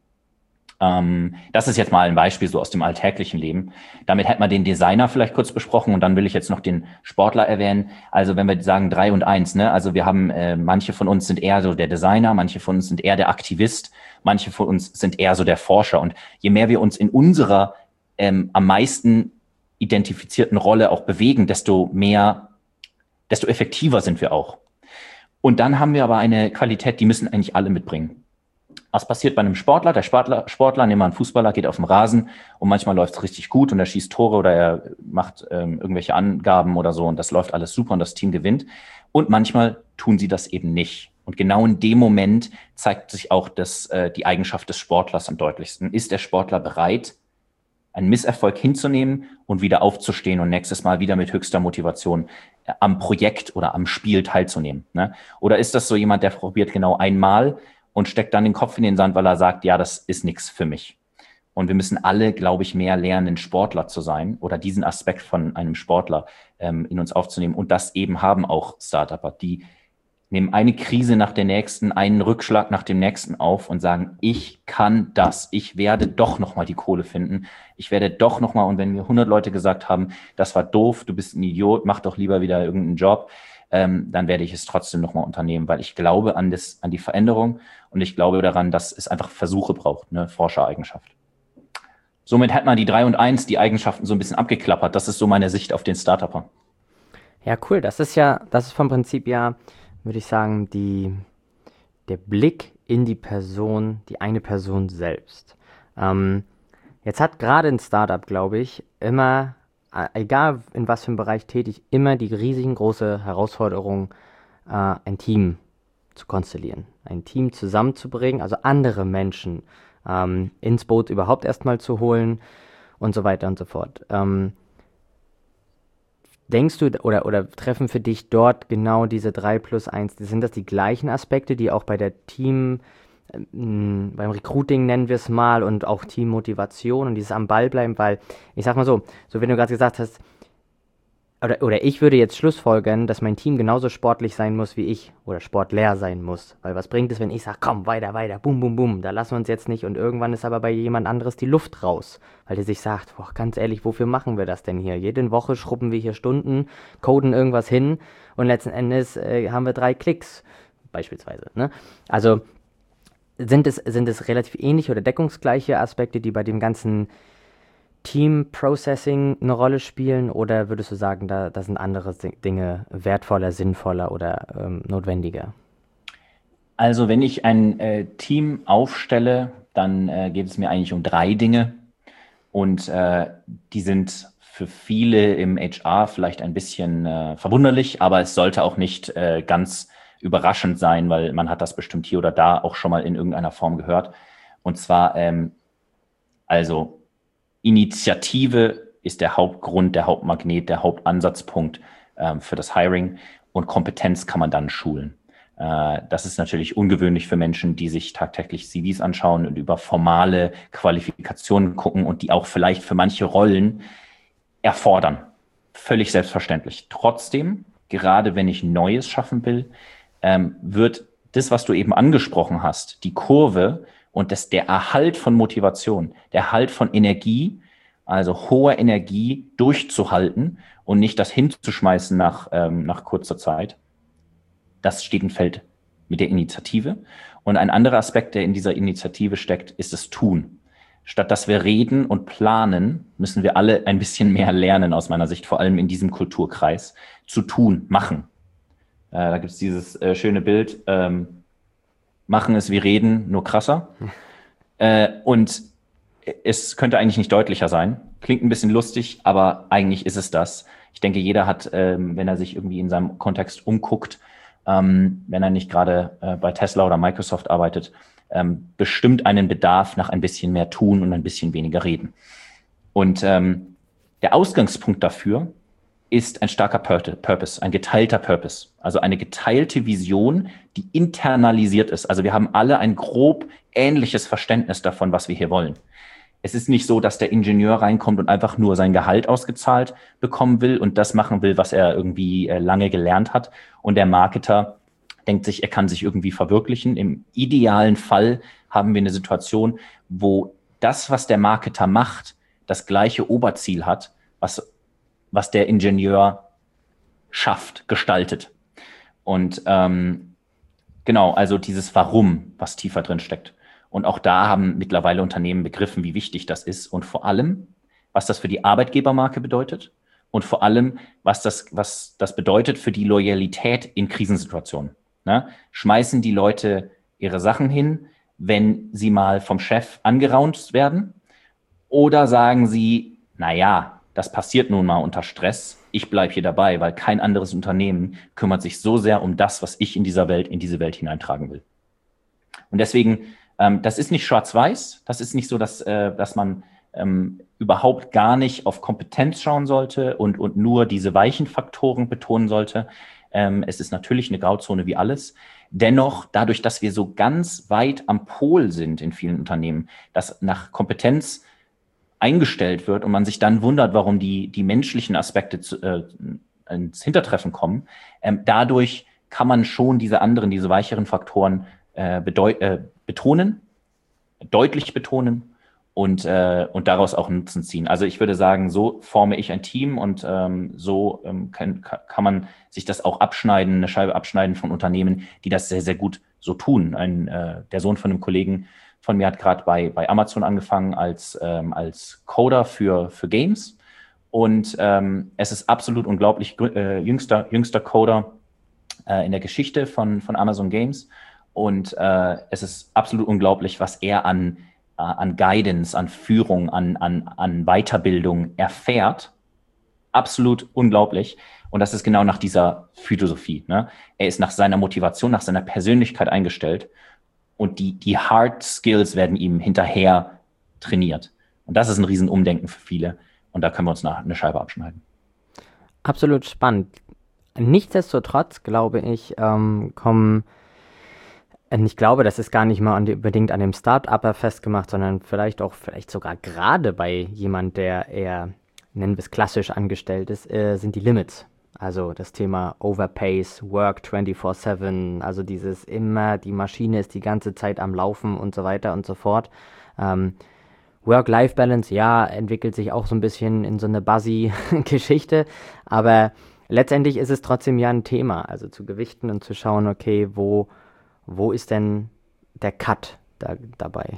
Speaker 1: Ähm, das ist jetzt mal ein Beispiel so aus dem alltäglichen Leben. Damit hätte man den Designer vielleicht kurz besprochen, und dann will ich jetzt noch den Sportler erwähnen. Also wenn wir sagen drei und eins, ne, also wir haben, äh, manche von uns sind eher so der Designer, manche von uns sind eher der Aktivist, manche von uns sind eher so der Forscher. Und je mehr wir uns in unserer ähm, am meisten identifizierten Rolle auch bewegen, desto mehr, desto effektiver sind wir auch. Und dann haben wir aber eine Qualität, die müssen eigentlich alle mitbringen. Was passiert bei einem Sportler? Der Sportler, Sportler, nehmen wir einen Fußballer, geht auf den Rasen und manchmal läuft es richtig gut und er schießt Tore oder er macht ähm, irgendwelche Angaben oder so und das läuft alles super und das Team gewinnt. Und manchmal tun sie das eben nicht. Und genau in dem Moment zeigt sich auch das, äh, die Eigenschaft des Sportlers am deutlichsten. Ist der Sportler bereit, einen Misserfolg hinzunehmen und wieder aufzustehen und nächstes Mal wieder mit höchster Motivation äh, am Projekt oder am Spiel teilzunehmen, ne? Oder ist das so jemand, der probiert genau einmal und steckt dann den Kopf in den Sand, weil er sagt, ja, das ist nichts für mich. Und wir müssen alle, glaube ich, mehr lernen, Sportler zu sein oder diesen Aspekt von einem Sportler ähm, in uns aufzunehmen. Und das eben haben auch Startupper, die nehmen eine Krise nach der nächsten, einen Rückschlag nach dem nächsten auf und sagen, ich kann das, ich werde doch nochmal die Kohle finden, ich werde doch nochmal, und wenn mir hundert Leute gesagt haben, das war doof, du bist ein Idiot, mach doch lieber wieder irgendeinen Job, ähm, dann werde ich es trotzdem nochmal unternehmen, weil ich glaube an, das, an die Veränderung und ich glaube daran, dass es einfach Versuche braucht, eine Forschereigenschaft. Somit hat man die drei und eins, die Eigenschaften so ein bisschen abgeklappert. Das ist so meine Sicht auf den Startupper.
Speaker 2: Ja, cool. Das ist ja, das ist vom Prinzip ja, würde ich sagen, die, der Blick in die Person, die eine Person selbst. Ähm, jetzt hat gerade ein Startup, glaube ich, immer, äh, egal in was für einem Bereich tätig, immer die riesengroße Herausforderung, äh, ein Team zu konstellieren, ein Team zusammenzubringen, also andere Menschen ähm, ins Boot überhaupt erstmal zu holen und so weiter und so fort. Ähm, Denkst du oder, oder treffen für dich dort genau diese drei plus eins, sind das die gleichen Aspekte, die auch bei der Team, ähm, beim Recruiting nennen wir es mal, und auch Teammotivation und dieses am Ball bleiben, weil ich sag mal so, so wenn du gerade gesagt hast, oder, oder ich würde jetzt schlussfolgern, dass mein Team genauso sportlich sein muss wie ich oder sportler sein muss, weil was bringt es, wenn ich sage, komm, weiter, weiter, bum, bum, bum, da lassen wir uns jetzt nicht, und irgendwann ist aber bei jemand anderes die Luft raus, weil der sich sagt, boah, ganz ehrlich, wofür machen wir das denn hier? Jede Woche schrubben wir hier Stunden, coden irgendwas hin und letzten Endes äh, haben wir drei Klicks, beispielsweise, ne? Also sind es, sind es relativ ähnliche oder deckungsgleiche Aspekte, die bei dem ganzen Team Processing eine Rolle spielen, oder würdest du sagen, da, da sind andere Dinge wertvoller, sinnvoller oder ähm, notwendiger?
Speaker 1: Also wenn ich ein äh, Team aufstelle, dann äh, geht es mir eigentlich um drei Dinge, und äh, die sind für viele im H R vielleicht ein bisschen äh, verwunderlich, aber es sollte auch nicht äh, ganz überraschend sein, weil man hat das bestimmt hier oder da auch schon mal in irgendeiner Form gehört. Und zwar ähm, also Initiative ist der Hauptgrund, der Hauptmagnet, der Hauptansatzpunkt ähm, für das Hiring, und Kompetenz kann man dann schulen. Äh, das ist natürlich ungewöhnlich für Menschen, die sich tagtäglich C Vs anschauen und über formale Qualifikationen gucken und die auch vielleicht für manche Rollen erfordern. Völlig selbstverständlich. Trotzdem, gerade wenn ich Neues schaffen will, ähm, wird das, was du eben angesprochen hast, die Kurve, und das, der Erhalt von Motivation, der Erhalt von Energie, also hoher Energie durchzuhalten und nicht das hinzuschmeißen nach, ähm, nach kurzer Zeit, das steht und fällt mit der Initiative. Und ein anderer Aspekt, der in dieser Initiative steckt, ist das Tun. Statt dass wir reden und planen, müssen wir alle ein bisschen mehr lernen, aus meiner Sicht, vor allem in diesem Kulturkreis, zu tun, machen. Äh, da gibt es dieses äh, schöne Bild, ähm, machen es wie reden, nur krasser. äh, und es könnte eigentlich nicht deutlicher sein. Klingt ein bisschen lustig, aber eigentlich ist es das. Ich denke, jeder hat, ähm, wenn er sich irgendwie in seinem Kontext umguckt, ähm, wenn er nicht gerade äh, bei Tesla oder Microsoft arbeitet, ähm, bestimmt einen Bedarf nach ein bisschen mehr tun und ein bisschen weniger reden. Und ähm, der Ausgangspunkt dafür ist ein starker Purpose, ein geteilter Purpose, also eine geteilte Vision, die internalisiert ist. Also wir haben alle ein grob ähnliches Verständnis davon, was wir hier wollen. Es ist nicht so, dass der Ingenieur reinkommt und einfach nur sein Gehalt ausgezahlt bekommen will und das machen will, was er irgendwie äh, lange gelernt hat. Und der Marketer denkt sich, er kann sich irgendwie verwirklichen. Im idealen Fall haben wir eine Situation, wo das, was der Marketer macht, das gleiche Oberziel hat, was, was der Ingenieur schafft, gestaltet. Und ähm, genau, also dieses Warum, was tiefer drin steckt. Und auch da haben mittlerweile Unternehmen begriffen, wie wichtig das ist und vor allem, was das für die Arbeitgebermarke bedeutet und vor allem, was das, was das bedeutet für die Loyalität in Krisensituationen. Ne? Schmeißen die Leute ihre Sachen hin, wenn sie mal vom Chef angeraunt werden, oder sagen sie, na ja, das passiert nun mal unter Stress, ich bleibe hier dabei, weil kein anderes Unternehmen kümmert sich so sehr um das, was ich in dieser Welt, in diese Welt hineintragen will. Und deswegen, ähm, das ist nicht schwarz-weiß, das ist nicht so, dass, äh, dass man ähm, überhaupt gar nicht auf Kompetenz schauen sollte und, und nur diese weichen Faktoren betonen sollte. Ähm, es ist natürlich eine Grauzone wie alles. Dennoch, dadurch, dass wir so ganz weit am Pol sind in vielen Unternehmen, dass nach Kompetenz eingestellt wird und man sich dann wundert, warum die, die menschlichen Aspekte zu, äh, ins Hintertreffen kommen, ähm, dadurch kann man schon diese anderen, diese weicheren Faktoren äh, bedeu- äh, betonen, deutlich betonen und, äh, und daraus auch Nutzen ziehen. Also ich würde sagen, so forme ich ein Team und ähm, so ähm, kann, kann man sich das auch abschneiden, eine Scheibe abschneiden von Unternehmen, die das sehr, sehr gut so tun. Ein, äh, der Sohn von einem Kollegen von mir hat gerade bei, bei Amazon angefangen als, ähm, als Coder für, für Games. Und ähm, es ist absolut unglaublich, äh, jüngster, jüngster Coder äh, in der Geschichte von, von Amazon Games. Und äh, es ist absolut unglaublich, was er an, äh, an Guidance, an Führung, an, an, an Weiterbildung erfährt. Absolut unglaublich. Und das ist genau nach dieser Philosophie. Ne? Er ist nach seiner Motivation, nach seiner Persönlichkeit eingestellt. Und die, die Hard Skills werden ihm hinterher trainiert. Und das ist ein Riesenumdenken für viele. Und da können wir uns eine Scheibe abschneiden.
Speaker 2: Absolut spannend. Nichtsdestotrotz, glaube ich, ähm, kommen, und ich glaube, das ist gar nicht mal an die, unbedingt an dem Start-Upper festgemacht, sondern vielleicht auch, vielleicht sogar gerade bei jemand, der eher, nennen wir es klassisch angestellt ist, äh, sind die Limits. Also das Thema Overpace, Work vierundzwanzig sieben, also dieses immer, die Maschine ist die ganze Zeit am Laufen und so weiter und so fort. Ähm, Work-Life-Balance, ja, entwickelt sich auch so ein bisschen in so eine Buzzy-Geschichte, aber letztendlich ist es trotzdem ja ein Thema, also zu gewichten und zu schauen, okay, wo, wo ist denn der Cut da, dabei?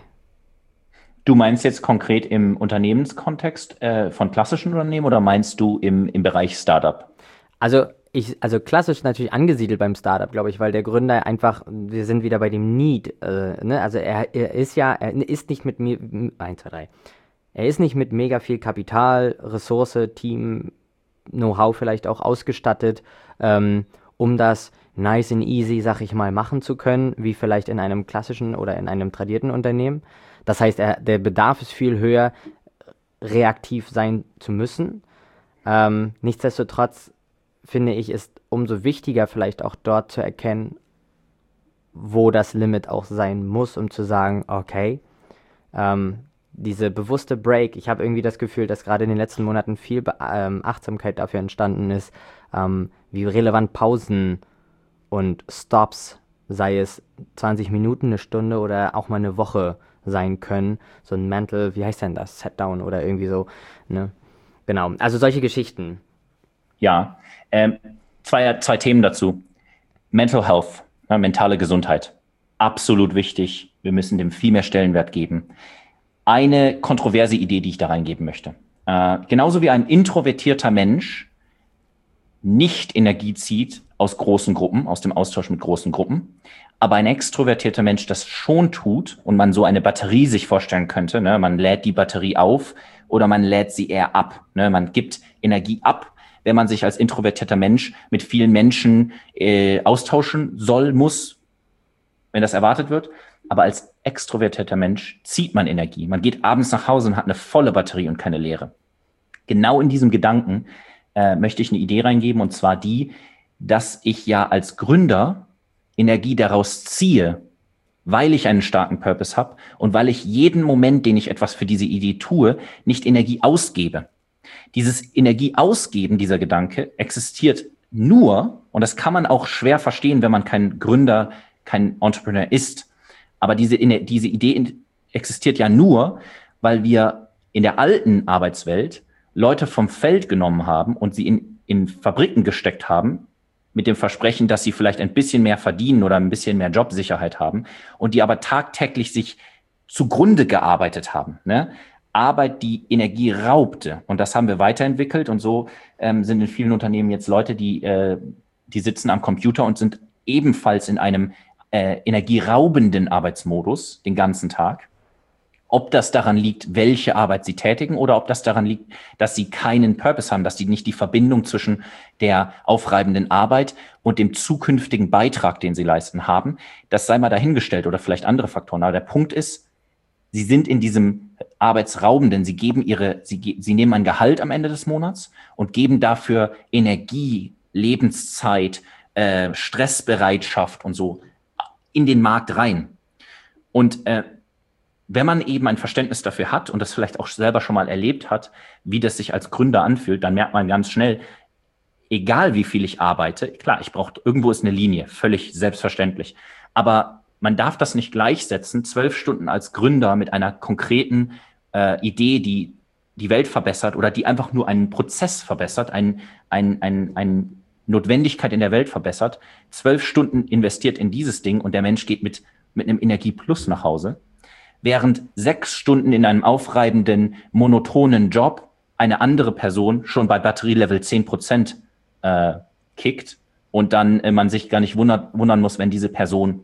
Speaker 1: Du meinst jetzt konkret im Unternehmenskontext äh, von klassischen Unternehmen oder meinst du im, im Bereich Startup?
Speaker 2: Also ich, also klassisch natürlich angesiedelt beim Startup, glaube ich, weil der Gründer einfach, wir sind wieder bei dem Need, äh, ne? Also er, er ist ja, er ist nicht mit mir, eins, zwei, drei, er ist nicht mit mega viel Kapital, Ressource, Team, Know-how vielleicht auch ausgestattet, ähm, um das nice and easy, sag ich mal, machen zu können, wie vielleicht in einem klassischen oder in einem tradierten Unternehmen. Das heißt, er, der Bedarf ist viel höher, reaktiv sein zu müssen. Ähm, nichtsdestotrotz finde ich, ist umso wichtiger vielleicht auch dort zu erkennen, wo das Limit auch sein muss, um zu sagen, okay, ähm, diese bewusste Break, ich habe irgendwie das Gefühl, dass gerade in den letzten Monaten viel Be- ähm, Achtsamkeit dafür entstanden ist, ähm, wie relevant Pausen und Stops, sei es zwanzig Minuten, eine Stunde oder auch mal eine Woche sein können. So ein Mental, wie heißt denn das? Setdown oder irgendwie so, ne? Genau, also solche Geschichten.
Speaker 1: Ja, ähm, zwei, zwei Themen dazu. Mental Health, ja, mentale Gesundheit. Absolut wichtig. Wir müssen dem viel mehr Stellenwert geben. Eine kontroverse Idee, die ich da reingeben möchte. Äh, genauso wie ein introvertierter Mensch nicht Energie zieht aus großen Gruppen, aus dem Austausch mit großen Gruppen, aber ein extrovertierter Mensch das schon tut und man so eine Batterie sich vorstellen könnte, ne? Man lädt die Batterie auf oder man lädt sie eher ab, ne? Man gibt Energie ab, wenn man sich als introvertierter Mensch mit vielen Menschen äh, austauschen soll, muss, wenn das erwartet wird. Aber als extrovertierter Mensch zieht man Energie. Man geht abends nach Hause und hat eine volle Batterie und keine leere. Genau in diesem Gedanken äh, möchte ich eine Idee reingeben, und zwar die, dass ich ja als Gründer Energie daraus ziehe, weil ich einen starken Purpose habe und weil ich jeden Moment, den ich etwas für diese Idee tue, nicht Energie ausgebe. Dieses Energieausgeben, dieser Gedanke, existiert nur, und das kann man auch schwer verstehen, wenn man kein Gründer, kein Entrepreneur ist, aber diese, diese Idee existiert ja nur, weil wir in der alten Arbeitswelt Leute vom Feld genommen haben und sie in, in Fabriken gesteckt haben, mit dem Versprechen, dass sie vielleicht ein bisschen mehr verdienen oder ein bisschen mehr Jobsicherheit haben und die aber tagtäglich sich zugrunde gearbeitet haben, ne? Arbeit, die Energie raubte. Und das haben wir weiterentwickelt. Und so ähm, sind in vielen Unternehmen jetzt Leute, die, äh, die sitzen am Computer und sind ebenfalls in einem äh, energieraubenden Arbeitsmodus den ganzen Tag. Ob das daran liegt, welche Arbeit sie tätigen, oder ob das daran liegt, dass sie keinen Purpose haben, dass sie nicht die Verbindung zwischen der aufreibenden Arbeit und dem zukünftigen Beitrag, den sie leisten, haben, das sei mal dahingestellt, oder vielleicht andere Faktoren. Aber der Punkt ist, sie sind in diesem Arbeitsraubenden, sie geben ihre, sie, sie nehmen ein Gehalt am Ende des Monats und geben dafür Energie, Lebenszeit, äh, Stressbereitschaft und so in den Markt rein. Und äh, wenn man eben ein Verständnis dafür hat und das vielleicht auch selber schon mal erlebt hat, wie das sich als Gründer anfühlt, dann merkt man ganz schnell, egal wie viel ich arbeite, klar, ich brauche, irgendwo ist eine Linie, völlig selbstverständlich, aber man darf das nicht gleichsetzen, zwölf Stunden als Gründer mit einer konkreten äh, Idee, die die Welt verbessert oder die einfach nur einen Prozess verbessert, ein, ein, ein, eine Notwendigkeit in der Welt verbessert, zwölf Stunden investiert in dieses Ding und der Mensch geht mit, mit einem Energieplus nach Hause, während sechs Stunden in einem aufreibenden, monotonen Job eine andere Person schon bei Batterielevel zehn Prozent äh, kickt und dann äh, man sich gar nicht wundert, wundern muss, wenn diese Person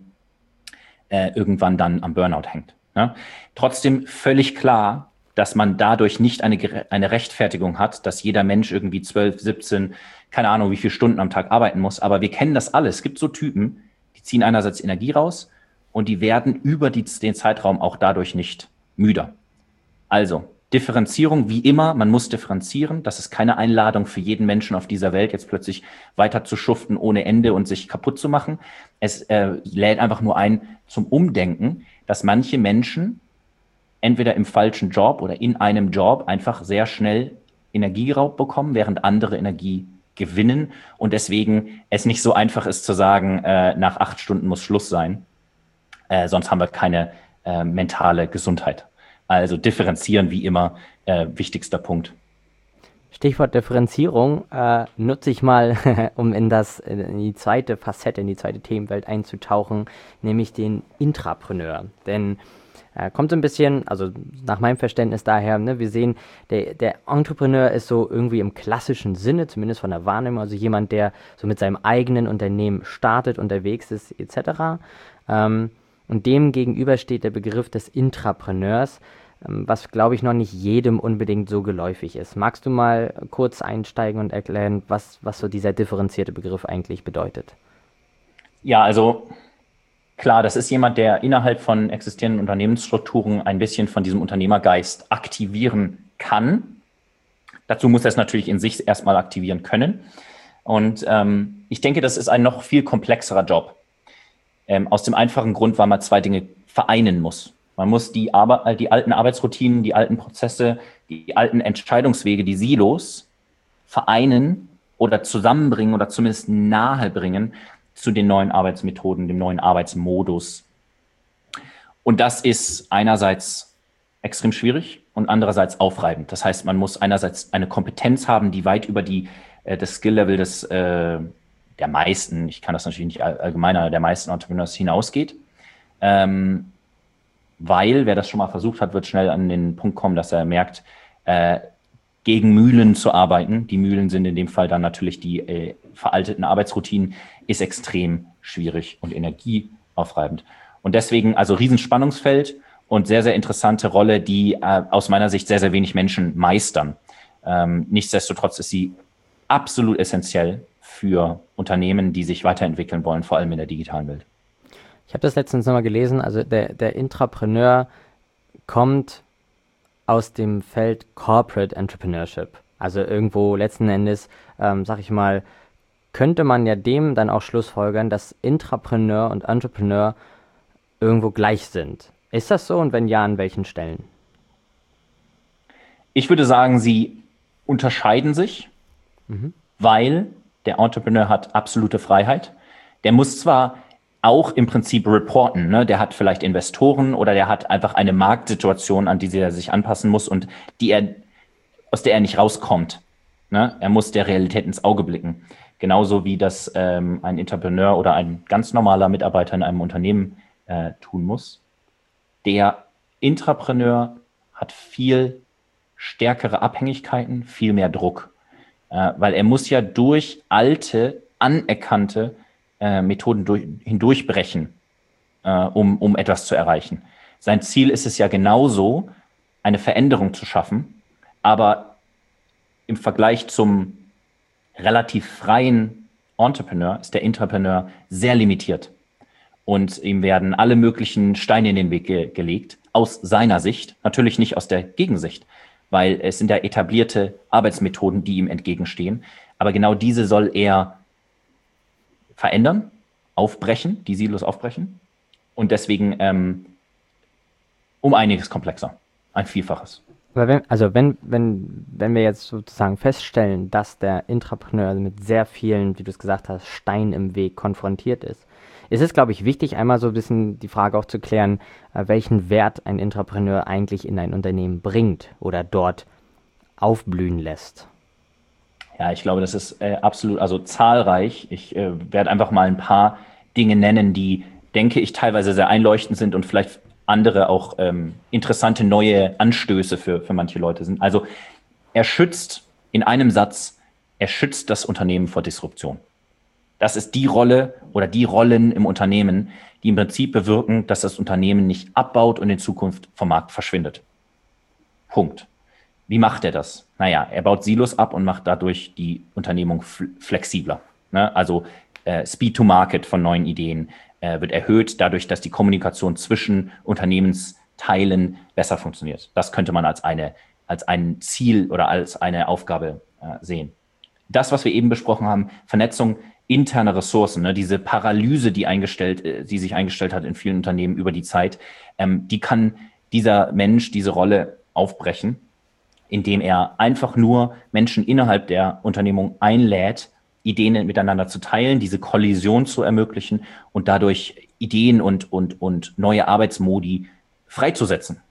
Speaker 1: äh, irgendwann dann am Burnout hängt. Ja? Trotzdem völlig klar, dass man dadurch nicht eine, eine Rechtfertigung hat, dass jeder Mensch irgendwie zwölf, siebzehn, keine Ahnung, wie viele Stunden am Tag arbeiten muss. Aber wir kennen das alle. Es gibt so Typen, die ziehen einerseits Energie raus, und die werden über die, den Zeitraum auch dadurch nicht müder. Also Differenzierung, wie immer, man muss differenzieren. Das ist keine Einladung für jeden Menschen auf dieser Welt, jetzt plötzlich weiter zu schuften ohne Ende und sich kaputt zu machen. Es äh, lädt einfach nur ein zum Umdenken, dass manche Menschen entweder im falschen Job oder in einem Job einfach sehr schnell Energieraub bekommen, während andere Energie gewinnen. Und deswegen es nicht so einfach ist zu sagen, äh, nach acht Stunden muss Schluss sein. Äh, sonst haben wir keine äh, mentale Gesundheit. Also differenzieren wie immer, äh, wichtigster Punkt.
Speaker 2: Stichwort Differenzierung äh, nutze ich mal, um in, das, in die zweite Facette, in die zweite Themenwelt einzutauchen, nämlich den Intrapreneur. Denn äh, kommt so ein bisschen, also nach meinem Verständnis daher, ne, wir sehen, der, der Entrepreneur ist so irgendwie im klassischen Sinne, zumindest von der Wahrnehmung, also jemand, der so mit seinem eigenen Unternehmen startet, unterwegs ist, et cetera. Ähm, Und dem gegenüber steht der Begriff des Intrapreneurs, was, glaube ich, noch nicht jedem unbedingt so geläufig ist. Magst du mal kurz einsteigen und erklären, was, was so dieser differenzierte Begriff eigentlich bedeutet?
Speaker 1: Ja, also klar, das ist jemand, der innerhalb von existierenden Unternehmensstrukturen ein bisschen von diesem Unternehmergeist aktivieren kann. Dazu muss er es natürlich in sich erstmal aktivieren können. Und ähm, ich denke, das ist ein noch viel komplexerer Job. Ähm, aus dem einfachen Grund, weil man zwei Dinge vereinen muss. Man muss die, Arbe- die alten Arbeitsroutinen, die alten Prozesse, die alten Entscheidungswege, die Silos vereinen oder zusammenbringen oder zumindest nahebringen zu den neuen Arbeitsmethoden, dem neuen Arbeitsmodus. Und das ist einerseits extrem schwierig und andererseits aufreibend. Das heißt, man muss einerseits eine Kompetenz haben, die weit über die, äh, das Skill-Level des äh, der meisten, ich kann das natürlich nicht allgemeiner, der meisten Entrepreneurs hinausgeht. Ähm, weil, wer das schon mal versucht hat, wird schnell an den Punkt kommen, dass er merkt, äh, gegen Mühlen zu arbeiten, die Mühlen sind in dem Fall dann natürlich die äh, veralteten Arbeitsroutinen, ist extrem schwierig und energieaufreibend. Und deswegen also Riesenspannungsfeld und sehr, sehr interessante Rolle, die äh, aus meiner Sicht sehr, sehr wenig Menschen meistern. Ähm, nichtsdestotrotz ist sie absolut essentiell für Unternehmen, die sich weiterentwickeln wollen, vor allem in der digitalen Welt.
Speaker 2: Ich habe das letztens nochmal gelesen, also der, der Intrapreneur kommt aus dem Feld Corporate Entrepreneurship. Also irgendwo letzten Endes, ähm, sag ich mal, könnte man ja dem dann auch schlussfolgern, dass Intrapreneur und Entrepreneur irgendwo gleich sind. Ist das so und wenn ja, an welchen Stellen?
Speaker 1: Ich würde sagen, sie unterscheiden sich, mhm. weil der Entrepreneur hat absolute Freiheit. Der muss zwar auch im Prinzip reporten, ne? Der hat vielleicht Investoren oder der hat einfach eine Marktsituation, an die er sich anpassen muss und die er, aus der er nicht rauskommt. Ne? Er muss der Realität ins Auge blicken. Genauso wie das ähm, ein Entrepreneur oder ein ganz normaler Mitarbeiter in einem Unternehmen äh, tun muss. Der Intrapreneur hat viel stärkere Abhängigkeiten, viel mehr Druck. Äh, weil er muss ja durch alte, anerkannte äh, Methoden durch, hindurchbrechen, äh, um, um etwas zu erreichen. Sein Ziel ist es ja genauso, eine Veränderung zu schaffen, aber im Vergleich zum relativ freien Entrepreneur ist der Intrapreneur sehr limitiert. Und ihm werden alle möglichen Steine in den Weg ge- gelegt, aus seiner Sicht, natürlich nicht aus der Gegensicht, weil es sind ja etablierte Arbeitsmethoden, die ihm entgegenstehen. Aber genau diese soll er verändern, aufbrechen, die Silos aufbrechen. Und deswegen ähm, um einiges komplexer, ein Vielfaches.
Speaker 2: Aber wenn, also wenn, wenn, wenn wir jetzt sozusagen feststellen, dass der Intrapreneur mit sehr vielen, wie du es gesagt hast, Steinen im Weg konfrontiert ist, ist es, glaube ich, wichtig, einmal so ein bisschen die Frage auch zu klären, welchen Wert ein Intrapreneur eigentlich in ein Unternehmen bringt oder dort aufblühen lässt.
Speaker 1: Ja, ich glaube, das ist äh, absolut, also zahlreich. Ich äh, werde einfach mal ein paar Dinge nennen, die, denke ich, teilweise sehr einleuchtend sind und vielleicht andere auch ähm, interessante neue Anstöße für, für manche Leute sind. Also er schützt in einem Satz, er schützt das Unternehmen vor Disruption. Das ist die Rolle oder die Rollen im Unternehmen, die im Prinzip bewirken, dass das Unternehmen nicht abbaut und in Zukunft vom Markt verschwindet. Punkt. Wie macht er das? Naja, er baut Silos ab und macht dadurch die Unternehmung flexibler. Ne? Also äh, Speed to Market von neuen Ideen äh, wird erhöht, dadurch, dass die Kommunikation zwischen Unternehmensteilen besser funktioniert. Das könnte man als, eine, als ein Ziel oder als eine Aufgabe äh, sehen. Das, was wir eben besprochen haben, Vernetzung interner Ressourcen, ne? Diese Paralyse, die, eingestellt, äh, die sich eingestellt hat in vielen Unternehmen über die Zeit, ähm, die kann dieser Mensch, diese Rolle aufbrechen, indem er einfach nur Menschen innerhalb der Unternehmung einlädt, Ideen miteinander zu teilen, diese Kollision zu ermöglichen und dadurch Ideen und, und, und neue Arbeitsmodi freizusetzen.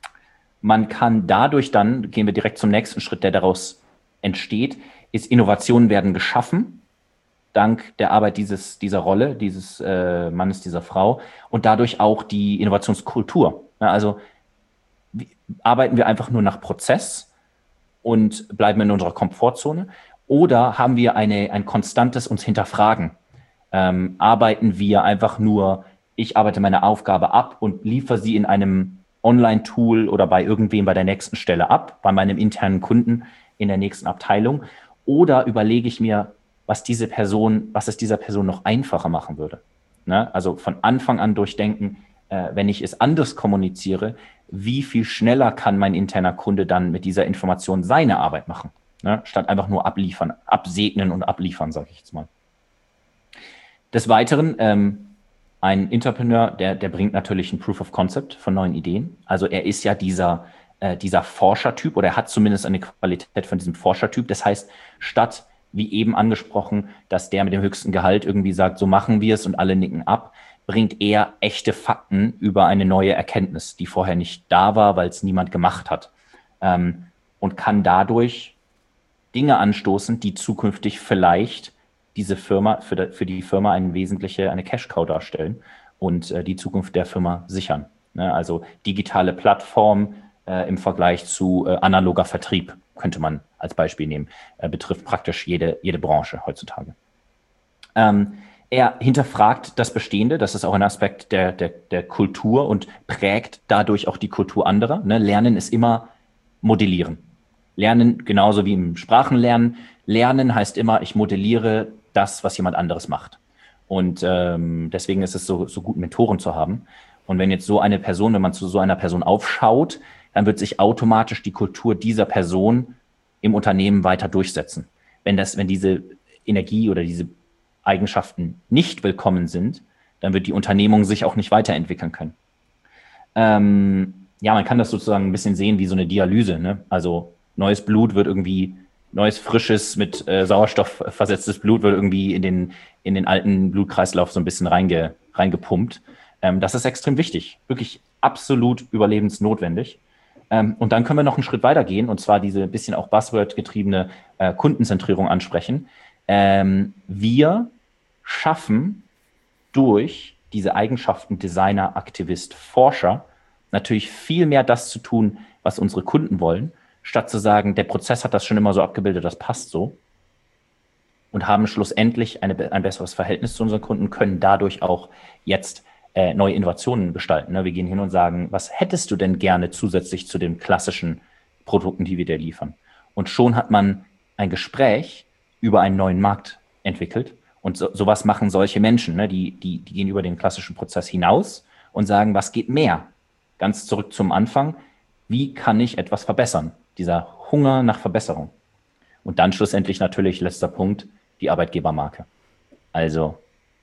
Speaker 1: Man kann dadurch dann, gehen wir direkt zum nächsten Schritt, der daraus entsteht, ist, Innovationen werden geschaffen, dank der Arbeit dieses, dieser Rolle, dieses äh, Mannes, dieser Frau und dadurch auch die Innovationskultur. Ja, also wie, arbeiten wir einfach nur nach Prozess und bleiben in unserer Komfortzone? Oder haben wir eine, ein konstantes uns hinterfragen? Ähm, arbeiten wir einfach nur, ich arbeite meine Aufgabe ab und liefere sie in einem Online-Tool oder bei irgendwem bei der nächsten Stelle ab, bei meinem internen Kunden in der nächsten Abteilung? Oder überlege ich mir, was diese Person, was es dieser Person noch einfacher machen würde? Ne? Also von Anfang an durchdenken, äh, wenn ich es anders kommuniziere, wie viel schneller kann mein interner Kunde dann mit dieser Information seine Arbeit machen, ne? Statt einfach nur abliefern, absegnen und abliefern, sage ich jetzt mal. Des Weiteren, ähm, ein Entrepreneur, der, der bringt natürlich ein Proof of Concept von neuen Ideen. Also er ist ja dieser, äh, dieser Forschertyp oder er hat zumindest eine Qualität von diesem Forschertyp. Das heißt, statt, wie eben angesprochen, dass der mit dem höchsten Gehalt irgendwie sagt, so machen wir es und alle nicken ab, bringt er echte Fakten über eine neue Erkenntnis, die vorher nicht da war, weil es niemand gemacht hat. Ähm, und kann dadurch Dinge anstoßen, die zukünftig vielleicht diese Firma, für die, für die Firma eine wesentliche, eine Cash-Cow darstellen und äh, die Zukunft der Firma sichern. Ne? Also digitale Plattform äh, im Vergleich zu äh, analoger Vertrieb, könnte man als Beispiel nehmen, äh, betrifft praktisch jede, jede Branche heutzutage. Ähm, er hinterfragt das Bestehende, das ist auch ein Aspekt der, der, der Kultur und prägt dadurch auch die Kultur anderer. Ne? Lernen ist immer modellieren. Lernen genauso wie im Sprachenlernen. Lernen heißt immer, ich modelliere das, was jemand anderes macht. Und ähm, deswegen ist es so, so gut, Mentoren zu haben. Und wenn jetzt so eine Person, wenn man zu so einer Person aufschaut, dann wird sich automatisch die Kultur dieser Person im Unternehmen weiter durchsetzen. Wenn das, wenn diese Energie oder diese Eigenschaften nicht willkommen sind, dann wird die Unternehmung sich auch nicht weiterentwickeln können. Ähm, ja, man kann das sozusagen ein bisschen sehen wie so eine Dialyse, ne? Also neues Blut wird irgendwie, neues, frisches, mit äh, Sauerstoff versetztes Blut wird irgendwie in den, in den alten Blutkreislauf so ein bisschen reinge, reingepumpt. Ähm, das ist extrem wichtig, wirklich absolut überlebensnotwendig. Ähm, und dann können wir noch einen Schritt weiter gehen und zwar diese bisschen auch Buzzword-getriebene äh, Kundenzentrierung ansprechen. Ähm, wir schaffen durch diese Eigenschaften Designer, Aktivist, Forscher natürlich viel mehr das zu tun, was unsere Kunden wollen, statt zu sagen, der Prozess hat das schon immer so abgebildet, das passt so, und haben schlussendlich eine, ein besseres Verhältnis zu unseren Kunden, können dadurch auch jetzt äh, neue Innovationen gestalten. Ne? Wir gehen hin und sagen, was hättest du denn gerne zusätzlich zu den klassischen Produkten, die wir dir liefern? Und schon hat man ein Gespräch über einen neuen Markt entwickelt. Und so, sowas machen solche Menschen, ne? die, die, die gehen über den klassischen Prozess hinaus und sagen, was geht mehr? Ganz zurück zum Anfang, wie kann ich etwas verbessern? Dieser Hunger nach Verbesserung. Und dann schlussendlich natürlich, letzter Punkt, die Arbeitgebermarke. Also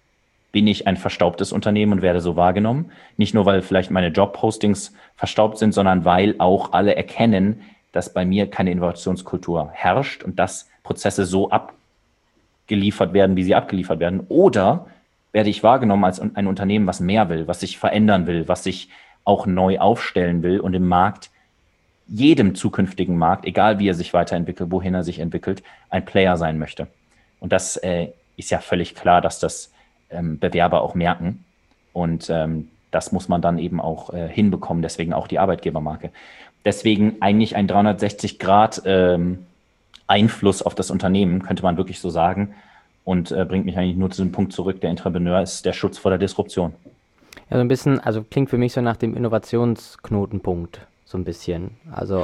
Speaker 1: bin ich ein verstaubtes Unternehmen und werde so wahrgenommen. Nicht nur, weil vielleicht meine Jobpostings verstaubt sind, sondern weil auch alle erkennen, dass bei mir keine Innovationskultur herrscht und dass Prozesse so abgeliefert werden, wie sie abgeliefert werden. Oder werde ich wahrgenommen als ein Unternehmen, was mehr will, was sich verändern will, was sich auch neu aufstellen will und im Markt, jedem zukünftigen Markt, egal wie er sich weiterentwickelt, wohin er sich entwickelt, ein Player sein möchte. Und das äh, ist ja völlig klar, dass das ähm, Bewerber auch merken. Und ähm, das muss man dann eben auch äh, hinbekommen, deswegen auch die Arbeitgebermarke. Deswegen eigentlich ein dreihundertsechzig Grad ähm, Einfluss auf das Unternehmen, könnte man wirklich so sagen. Und äh, bringt mich eigentlich nur zu dem Punkt zurück, der Entrepreneur ist der Schutz vor der Disruption.
Speaker 2: Ja, so ein bisschen, also klingt für mich so nach dem Innovationsknotenpunkt, so ein bisschen. Also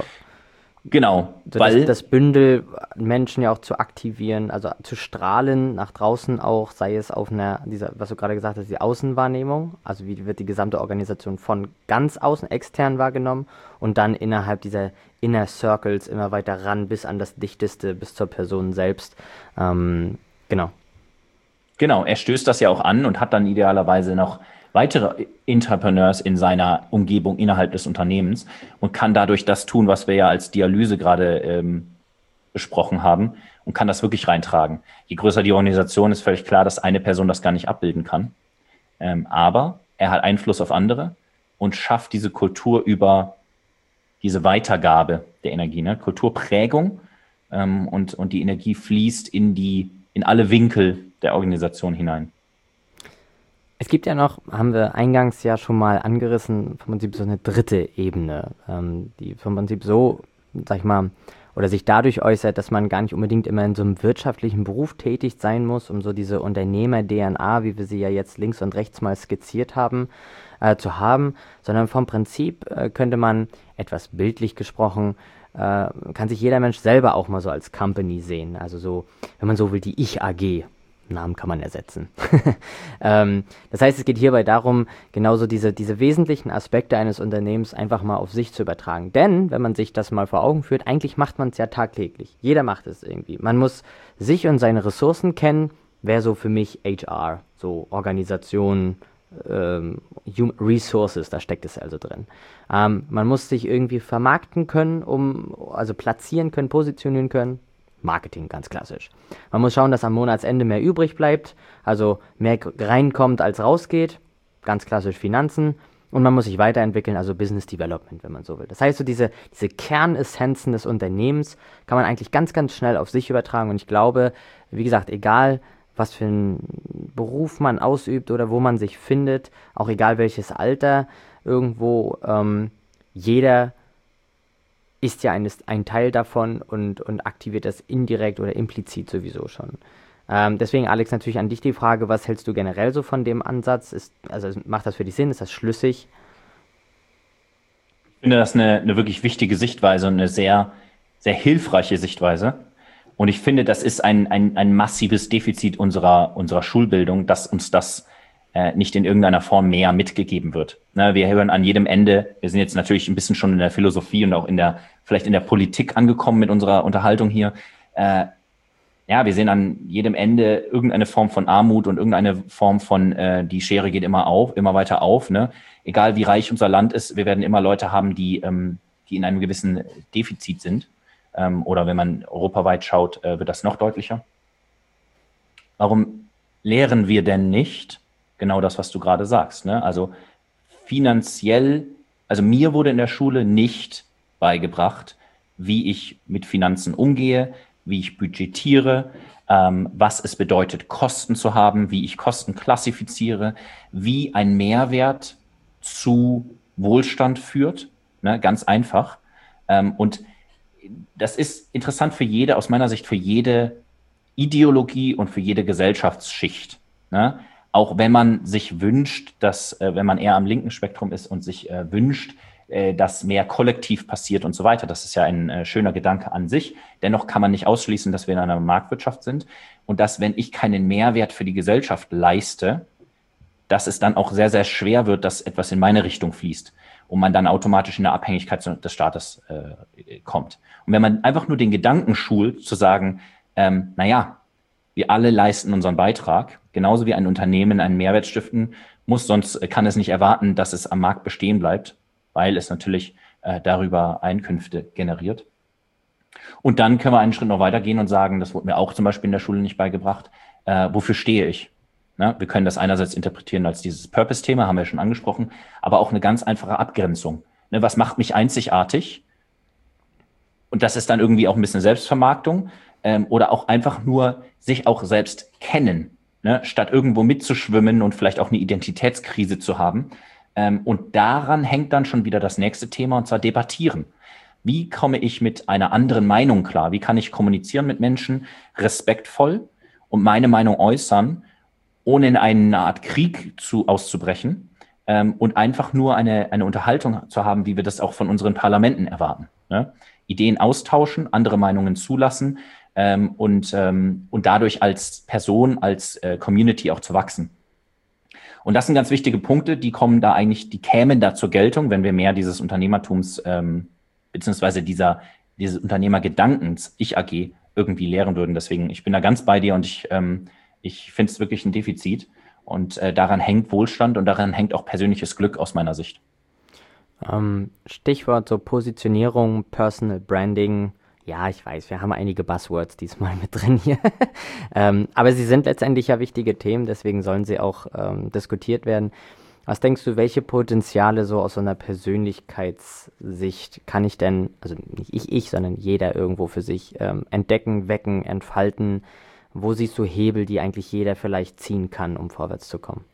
Speaker 1: genau,
Speaker 2: so
Speaker 1: weil
Speaker 2: das, das Bündel Menschen ja auch zu aktivieren, also zu strahlen nach draußen auch, sei es auf einer, dieser, was du gerade gesagt hast, die Außenwahrnehmung, also wie wird die gesamte Organisation von ganz außen, extern wahrgenommen und dann innerhalb dieser Inner Circles immer weiter ran bis an das Dichteste, bis zur Person selbst. Ähm, genau.
Speaker 1: Genau, er stößt das ja auch an und hat dann idealerweise noch weitere Entrepreneurs in seiner Umgebung innerhalb des Unternehmens und kann dadurch das tun, was wir ja als Dialyse gerade ähm, besprochen haben und kann das wirklich reintragen. Je größer die Organisation, ist völlig klar, dass eine Person das gar nicht abbilden kann. Ähm, aber er hat Einfluss auf andere und schafft diese Kultur über diese Weitergabe der Energie, ne? Kulturprägung ähm, und, und die Energie fließt in die, in alle Winkel der Organisation hinein.
Speaker 2: Es gibt ja noch, haben wir eingangs ja schon mal angerissen, vom Prinzip so eine dritte Ebene, ähm, die vom Prinzip so, sag ich mal, oder sich dadurch äußert, dass man gar nicht unbedingt immer in so einem wirtschaftlichen Beruf tätig sein muss, um so diese Unternehmer-D N A, wie wir sie ja jetzt links und rechts mal skizziert haben, äh, zu haben, sondern vom Prinzip äh, könnte man, etwas bildlich gesprochen, äh, kann sich jeder Mensch selber auch mal so als Company sehen, also so, wenn man so will, die Ich-A G. Namen kann man ersetzen. ähm, das heißt, es geht hierbei darum, genauso diese, diese wesentlichen Aspekte eines Unternehmens einfach mal auf sich zu übertragen. Denn, wenn man sich das mal vor Augen führt, eigentlich macht man es ja tagtäglich. Jeder macht es irgendwie. Man muss sich und seine Ressourcen kennen, wäre so für mich H R, so Organisation, ähm, Human Resources, da steckt es also drin. Ähm, man muss sich irgendwie vermarkten können, um, also platzieren können, positionieren können. Marketing, ganz klassisch. Man muss schauen, dass am Monatsende mehr übrig bleibt, also mehr reinkommt, als rausgeht. Ganz klassisch Finanzen. Und man muss sich weiterentwickeln, also Business Development, wenn man so will. Das heißt, so diese, diese Kernessenzen des Unternehmens kann man eigentlich ganz, ganz schnell auf sich übertragen. Und ich glaube, wie gesagt, egal, was für einen Beruf man ausübt oder wo man sich findet, auch egal welches Alter, irgendwo ähm, jeder ist ja ein, ein Teil davon und, und aktiviert das indirekt oder implizit sowieso schon. Ähm, deswegen, Alex, natürlich an dich die Frage, was hältst du generell so von dem Ansatz? Ist, also macht das für dich Sinn? Ist das schlüssig?
Speaker 1: Ich finde das eine, eine wirklich wichtige Sichtweise und eine sehr, sehr hilfreiche Sichtweise. Und ich finde, das ist ein, ein, ein massives Defizit unserer, unserer Schulbildung, dass uns das äh, nicht in irgendeiner Form mehr mitgegeben wird. Ne, wir hören an jedem Ende, wir sind jetzt natürlich ein bisschen schon in der Philosophie und auch in der, vielleicht in der Politik angekommen mit unserer Unterhaltung hier. Äh, ja, wir sehen an jedem Ende irgendeine Form von Armut und irgendeine Form von, äh, die Schere geht immer auf, immer weiter auf. Ne? Egal wie reich unser Land ist, wir werden immer Leute haben, die, ähm, die in einem gewissen Defizit sind. Ähm, oder wenn man europaweit schaut, äh, wird das noch deutlicher. Warum lehren wir denn nicht genau das, was du gerade sagst? Ne? Also finanziell, also mir wurde in der Schule nicht beigebracht, wie ich mit Finanzen umgehe, wie ich budgetiere, ähm, was es bedeutet, Kosten zu haben, wie ich Kosten klassifiziere, wie ein Mehrwert zu Wohlstand führt, ne, ganz einfach. Ähm, und das ist interessant für jede, aus meiner Sicht, für jede Ideologie und für jede Gesellschaftsschicht. Ne? Auch wenn man sich wünscht, dass, äh, wenn man eher am linken Spektrum ist und sich äh, wünscht, äh, dass mehr kollektiv passiert und so weiter. Das ist ja ein äh, schöner Gedanke an sich. Dennoch kann man nicht ausschließen, dass wir in einer Marktwirtschaft sind und dass, wenn ich keinen Mehrwert für die Gesellschaft leiste, dass es dann auch sehr, sehr schwer wird, dass etwas in meine Richtung fließt und man dann automatisch in eine Abhängigkeit des Staates äh, kommt. Und wenn man einfach nur den Gedanken schult, zu sagen, ähm, naja, wir alle leisten unseren Beitrag, genauso wie ein Unternehmen einen Mehrwert stiften muss, sonst kann es nicht erwarten, dass es am Markt bestehen bleibt, weil es natürlich äh, darüber Einkünfte generiert. Und dann können wir einen Schritt noch weitergehen und sagen, das wurde mir auch zum Beispiel in der Schule nicht beigebracht, äh, wofür stehe ich? Ne? Wir können das einerseits interpretieren als dieses Purpose-Thema, haben wir schon angesprochen, aber auch eine ganz einfache Abgrenzung. Ne? Was macht mich einzigartig? Und das ist dann irgendwie auch ein bisschen Selbstvermarktung ähm, oder auch einfach nur sich auch selbst kennen, ne? Statt irgendwo mitzuschwimmen und vielleicht auch eine Identitätskrise zu haben. Ähm, und daran hängt dann schon wieder das nächste Thema, und zwar debattieren. Wie komme ich mit einer anderen Meinung klar? Wie kann ich kommunizieren mit Menschen respektvoll und meine Meinung äußern, ohne in eine Art Krieg zu, auszubrechen ähm, und einfach nur eine, eine Unterhaltung zu haben, wie wir das auch von unseren Parlamenten erwarten. Ne? Ideen austauschen, andere Meinungen zulassen ähm, und, ähm, und dadurch als Person, als äh, Community auch zu wachsen. Und das sind ganz wichtige Punkte, die kommen da eigentlich, die kämen da zur Geltung, wenn wir mehr dieses Unternehmertums ähm, beziehungsweise dieser, dieses Unternehmergedankens, Ich A G, irgendwie lehren würden. Deswegen, ich bin da ganz bei dir und ich, ähm, ich finde es wirklich ein Defizit. Und äh, daran hängt Wohlstand und daran hängt auch persönliches Glück aus meiner Sicht.
Speaker 2: Ähm, Stichwort so Positionierung, Personal Branding. Ja, ich weiß, wir haben einige Buzzwords diesmal mit drin hier. ähm, aber sie sind letztendlich ja wichtige Themen, deswegen sollen sie auch ähm, diskutiert werden. Was denkst du, welche Potenziale so aus so einer Persönlichkeitssicht kann ich denn, also nicht ich, ich, sondern jeder irgendwo für sich ähm, entdecken, wecken, entfalten? Wo siehst du Hebel, die eigentlich jeder vielleicht ziehen kann, um vorwärts zu kommen?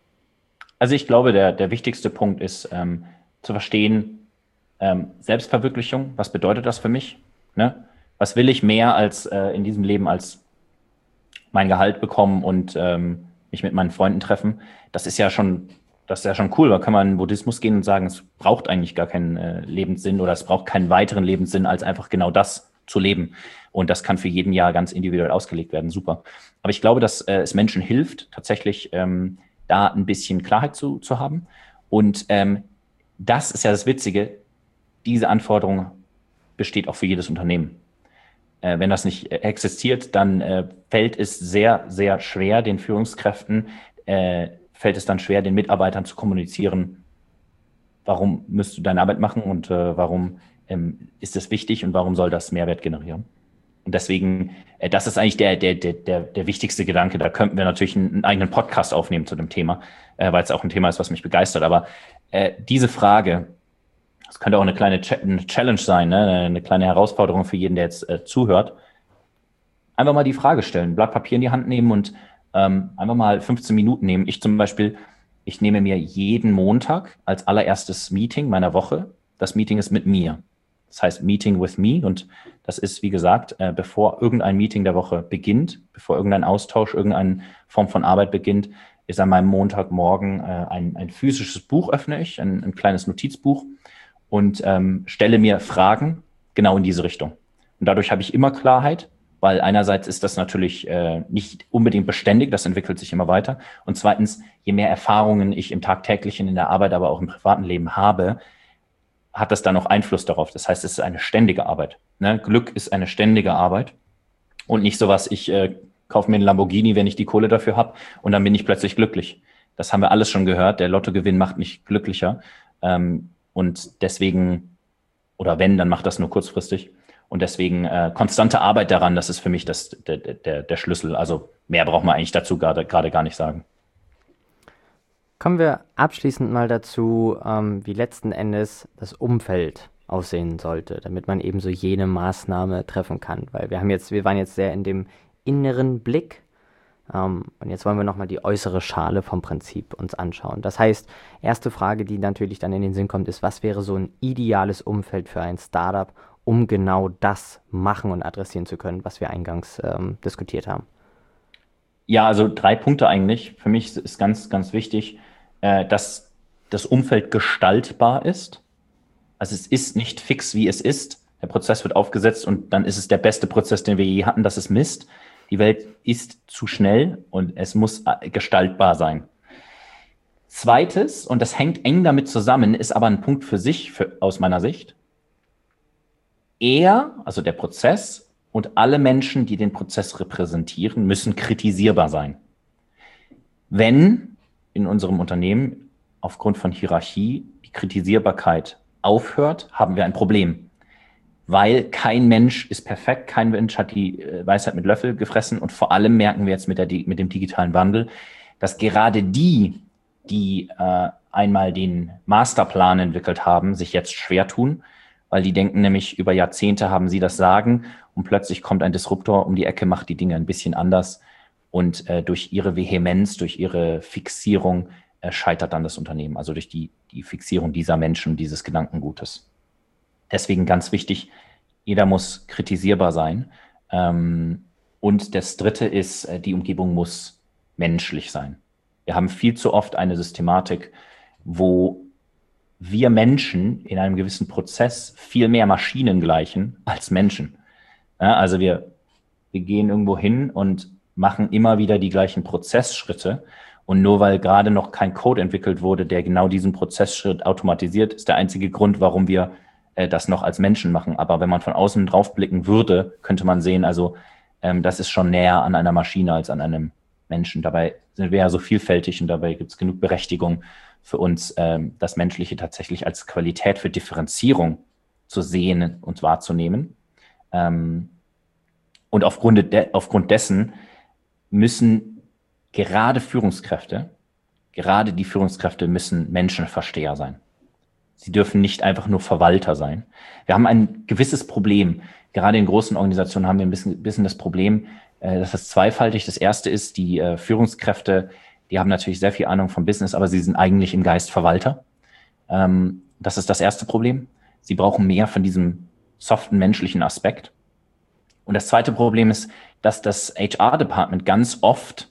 Speaker 1: Also ich glaube, der, der wichtigste Punkt ist ähm, zu verstehen, ähm, Selbstverwirklichung, was bedeutet das für mich? Ne? Was will ich mehr als äh, in diesem Leben als mein Gehalt bekommen und ähm, mich mit meinen Freunden treffen? Das ist ja schon, das ist ja schon cool. Da kann man in den Buddhismus gehen und sagen, es braucht eigentlich gar keinen äh, Lebenssinn oder es braucht keinen weiteren Lebenssinn, als einfach genau das zu leben. Und das kann für jeden Jahr ganz individuell ausgelegt werden. Super. Aber ich glaube, dass äh, es Menschen hilft, tatsächlich ähm, da ein bisschen Klarheit zu, zu haben. Und ähm, das ist ja das Witzige. Diese Anforderung besteht auch für jedes Unternehmen. Äh, wenn das nicht äh, existiert, dann äh, fällt es sehr, sehr schwer, den Führungskräften, äh, fällt es dann schwer, den Mitarbeitern zu kommunizieren, warum müsst du deine Arbeit machen und äh, warum ähm, ist das wichtig und warum soll das Mehrwert generieren. Und deswegen, äh, das ist eigentlich der, der, der, der, der wichtigste Gedanke. Da könnten wir natürlich einen, einen eigenen Podcast aufnehmen zu dem Thema, äh, weil es auch ein Thema ist, was mich begeistert. Aber äh, diese Frage, das könnte auch eine kleine Ch- eine Challenge sein, ne? Eine kleine Herausforderung für jeden, der jetzt äh, zuhört. Einfach mal die Frage stellen, Blatt Papier in die Hand nehmen und ähm, einfach mal fünfzehn Minuten nehmen. Ich zum Beispiel, ich nehme mir jeden Montag als allererstes Meeting meiner Woche. Das Meeting ist mit mir. Das heißt Meeting with Me. Und das ist, wie gesagt, äh, bevor irgendein Meeting der Woche beginnt, bevor irgendein Austausch, irgendeine Form von Arbeit beginnt, ist an meinem Montagmorgen äh, ein, ein physisches Buch öffne ich, ein, ein kleines Notizbuch und ähm, stelle mir Fragen genau in diese Richtung. Und dadurch habe ich immer Klarheit, weil einerseits ist das natürlich äh, nicht unbedingt beständig, das entwickelt sich immer weiter. Und zweitens, je mehr Erfahrungen ich im tagtäglichen, in der Arbeit, aber auch im privaten Leben habe, hat das dann auch Einfluss darauf. Das heißt, es ist eine ständige Arbeit. Ne? Glück ist eine ständige Arbeit und nicht sowas, ich äh, kaufe mir einen Lamborghini, wenn ich die Kohle dafür habe und dann bin ich plötzlich glücklich. Das haben wir alles schon gehört. Der Lottogewinn macht nicht glücklicher. Ähm, und deswegen, oder wenn, dann macht das nur kurzfristig. Und deswegen äh, konstante Arbeit daran, das ist für mich das, der, der, der Schlüssel. Also mehr braucht man eigentlich dazu gerade, gerade gar nicht sagen.
Speaker 2: Kommen wir abschließend mal dazu, ähm, wie letzten Endes das Umfeld aussehen sollte, damit man eben so jene Maßnahme treffen kann. Weil wir haben jetzt, wir waren jetzt sehr in dem inneren Blick ähm, und jetzt wollen wir nochmal die äußere Schale vom Prinzip uns anschauen. Das heißt, erste Frage, die natürlich dann in den Sinn kommt, ist, was wäre so ein ideales Umfeld für ein Startup, um genau das machen und adressieren zu können, was wir eingangs ähm, diskutiert haben?
Speaker 1: Ja, also drei Punkte eigentlich. Für mich ist ganz, ganz wichtig, äh, dass das Umfeld gestaltbar ist. Also es ist nicht fix, wie es ist. Der Prozess wird aufgesetzt und dann ist es der beste Prozess, den wir je hatten. Das ist Mist. Die Welt ist zu schnell und es muss gestaltbar sein. Zweites, und das hängt eng damit zusammen, ist aber ein Punkt für sich, für, aus meiner Sicht. Er, also der Prozess und alle Menschen, die den Prozess repräsentieren, müssen kritisierbar sein. Wenn in unserem Unternehmen aufgrund von Hierarchie die Kritisierbarkeit aufhört, haben wir ein Problem. Weil kein Mensch ist perfekt, kein Mensch hat die Weisheit mit Löffel gefressen und vor allem merken wir jetzt mit, der, mit dem digitalen Wandel, dass gerade die, die äh, einmal den Masterplan entwickelt haben, sich jetzt schwer tun, weil die denken nämlich, über Jahrzehnte haben sie das Sagen und plötzlich kommt ein Disruptor um die Ecke, macht die Dinge ein bisschen anders und äh, durch ihre Vehemenz, durch ihre Fixierung äh, scheitert dann das Unternehmen, also durch die, die Fixierung dieser Menschen, dieses Gedankengutes. Deswegen ganz wichtig, jeder muss kritisierbar sein. Ähm, und das Dritte ist, äh, die Umgebung muss menschlich sein. Wir haben viel zu oft eine Systematik, wo wir Menschen in einem gewissen Prozess viel mehr Maschinen gleichen als Menschen. Ja, also wir, wir gehen irgendwo hin und machen immer wieder die gleichen Prozessschritte. Und nur weil gerade noch kein Code entwickelt wurde, der genau diesen Prozessschritt automatisiert, ist der einzige Grund, warum wir äh, das noch als Menschen machen. Aber wenn man von außen drauf blicken würde, könnte man sehen, also ähm, das ist schon näher an einer Maschine als an einem Menschen. Dabei sind wir ja so vielfältig und dabei gibt es genug Berechtigung für uns, ähm, das Menschliche tatsächlich als Qualität für Differenzierung zu sehen und wahrzunehmen. Ähm, und aufgrund, de- aufgrund dessen müssen gerade Führungskräfte, gerade die Führungskräfte müssen Menschenversteher sein. Sie dürfen nicht einfach nur Verwalter sein. Wir haben ein gewisses Problem. Gerade in großen Organisationen haben wir ein bisschen, bisschen das Problem, äh, das ist zweifaltig. Das erste ist, die äh, Führungskräfte, die haben natürlich sehr viel Ahnung vom Business, aber sie sind eigentlich im Geist Verwalter. Ähm, das ist das erste Problem. Sie brauchen mehr von diesem soften menschlichen Aspekt. Und das zweite Problem ist, dass das H R-Department ganz oft,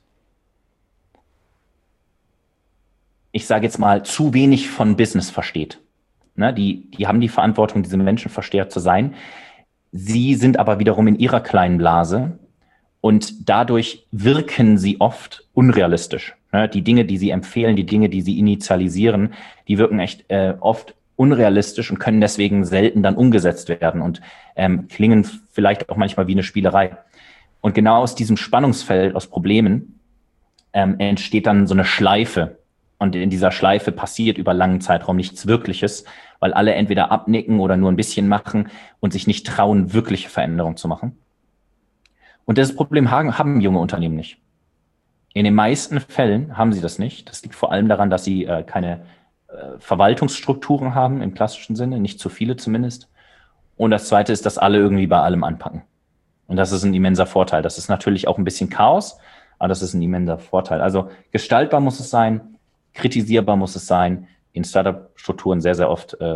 Speaker 1: ich sage jetzt mal, zu wenig von Business versteht. Ne, die, die haben die Verantwortung, diese Menschenversteher zu sein. Sie sind aber wiederum in ihrer kleinen Blase und dadurch wirken sie oft unrealistisch. Ne, die Dinge, die sie empfehlen, die Dinge, die sie initialisieren, die wirken echt äh, oft unrealistisch und können deswegen selten dann umgesetzt werden und ähm, klingen vielleicht auch manchmal wie eine Spielerei. Und genau aus diesem Spannungsfeld, aus Problemen, ähm, entsteht dann so eine Schleife. Und in dieser Schleife passiert über langen Zeitraum nichts Wirkliches, weil alle entweder abnicken oder nur ein bisschen machen und sich nicht trauen, wirkliche Veränderungen zu machen. Und das Problem haben, haben junge Unternehmen nicht. In den meisten Fällen haben sie das nicht. Das liegt vor allem daran, dass sie äh, keine äh, Verwaltungsstrukturen haben, im klassischen Sinne, nicht zu viele zumindest. Und das Zweite ist, dass alle irgendwie bei allem anpacken. Und das ist ein immenser Vorteil. Das ist natürlich auch ein bisschen Chaos, aber das ist ein immenser Vorteil. Also gestaltbar muss es sein, kritisierbar muss es sein, in Startup-Strukturen sehr, sehr oft äh,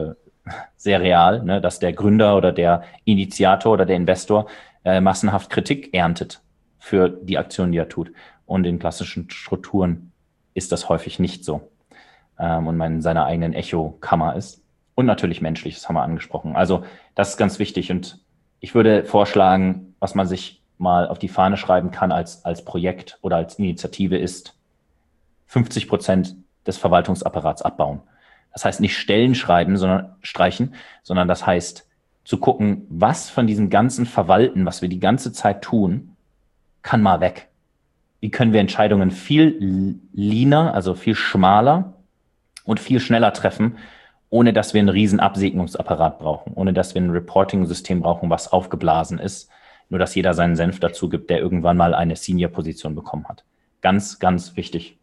Speaker 1: sehr real, ne, dass der Gründer oder der Initiator oder der Investor äh, massenhaft Kritik erntet für die Aktion, die er tut. Und in klassischen Strukturen ist das häufig nicht so. Ähm, und man in seiner eigenen Echokammer ist. Und natürlich menschlich, das haben wir angesprochen. Also das ist ganz wichtig. Und ich würde vorschlagen, was man sich mal auf die Fahne schreiben kann als, als Projekt oder als Initiative ist, fünfzig Prozent des Verwaltungsapparats abbauen. Das heißt nicht Stellen schreiben, sondern streichen, sondern das heißt zu gucken, was von diesem ganzen Verwalten, was wir die ganze Zeit tun, kann mal weg. Wie können wir Entscheidungen viel leaner, also viel schmaler und viel schneller treffen, ohne dass wir einen riesen Absegnungsapparat brauchen, ohne dass wir ein Reporting-System brauchen, was aufgeblasen ist, nur dass jeder seinen Senf dazu gibt, der irgendwann mal eine Senior-Position bekommen hat. Ganz, ganz wichtig.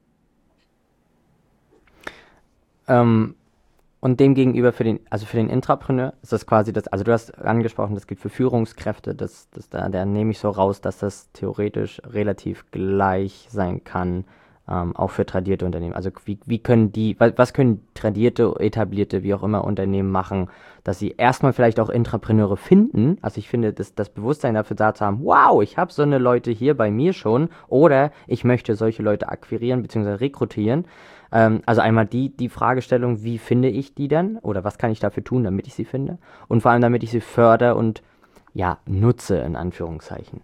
Speaker 2: Ähm, und dem gegenüber für den, also für den Intrapreneur ist das quasi das, also du hast angesprochen, das gilt für Führungskräfte, das, das da, da nehme ich so raus, dass das theoretisch relativ gleich sein kann, ähm, auch für tradierte Unternehmen. Also wie, wie können die, was können tradierte, etablierte, wie auch immer Unternehmen machen, dass sie erstmal vielleicht auch Intrapreneure finden. Also ich finde, das, das Bewusstsein dafür da zu haben, wow, ich habe so eine Leute hier bei mir schon, oder ich möchte solche Leute akquirieren bzw. rekrutieren. Ähm, also einmal die, die Fragestellung, wie finde ich die dann oder was kann ich dafür tun, damit ich sie finde, und vor allem, damit ich sie fördere und ja, nutze, in Anführungszeichen.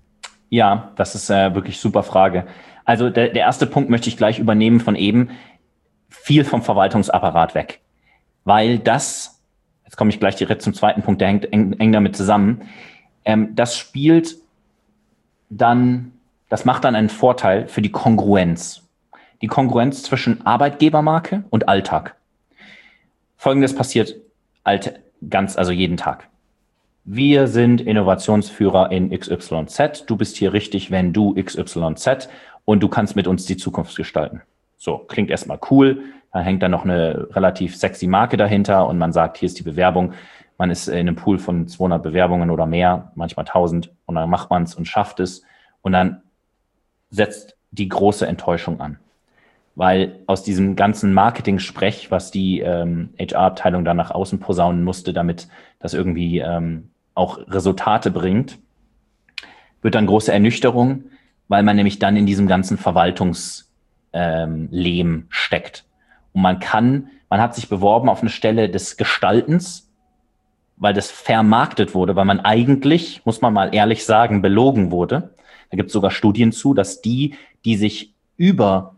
Speaker 1: Ja, das ist äh, wirklich super Frage. Also der, der erste Punkt möchte ich gleich übernehmen von eben, viel vom Verwaltungsapparat weg. Weil das, jetzt komme ich gleich direkt zum zweiten Punkt, der hängt eng, eng damit zusammen, ähm, das spielt dann, das macht dann einen Vorteil für die Kongruenz. Die Kongruenz zwischen Arbeitgebermarke und Alltag. Folgendes passiert alt, ganz, also jeden Tag. Wir sind Innovationsführer in X Y Z. Du bist hier richtig, wenn du X Y Z, und du kannst mit uns die Zukunft gestalten. So, klingt erstmal cool. Da hängt dann noch eine relativ sexy Marke dahinter und man sagt, hier ist die Bewerbung. Man ist in einem Pool von zweihundert Bewerbungen oder mehr, manchmal tausend, und dann macht man es und schafft es, und dann setzt die große Enttäuschung an. Weil aus diesem ganzen Marketing-Sprech, was die ähm, H R-Abteilung dann nach außen posaunen musste, damit das irgendwie ähm, auch Resultate bringt, wird dann große Ernüchterung, weil man nämlich dann in diesem ganzen Verwaltungslehm ähm, steckt. Und man kann, man hat sich beworben auf eine Stelle des Gestaltens, weil das vermarktet wurde, weil man eigentlich, muss man mal ehrlich sagen, belogen wurde. Da gibt es sogar Studien zu, dass die, die sich über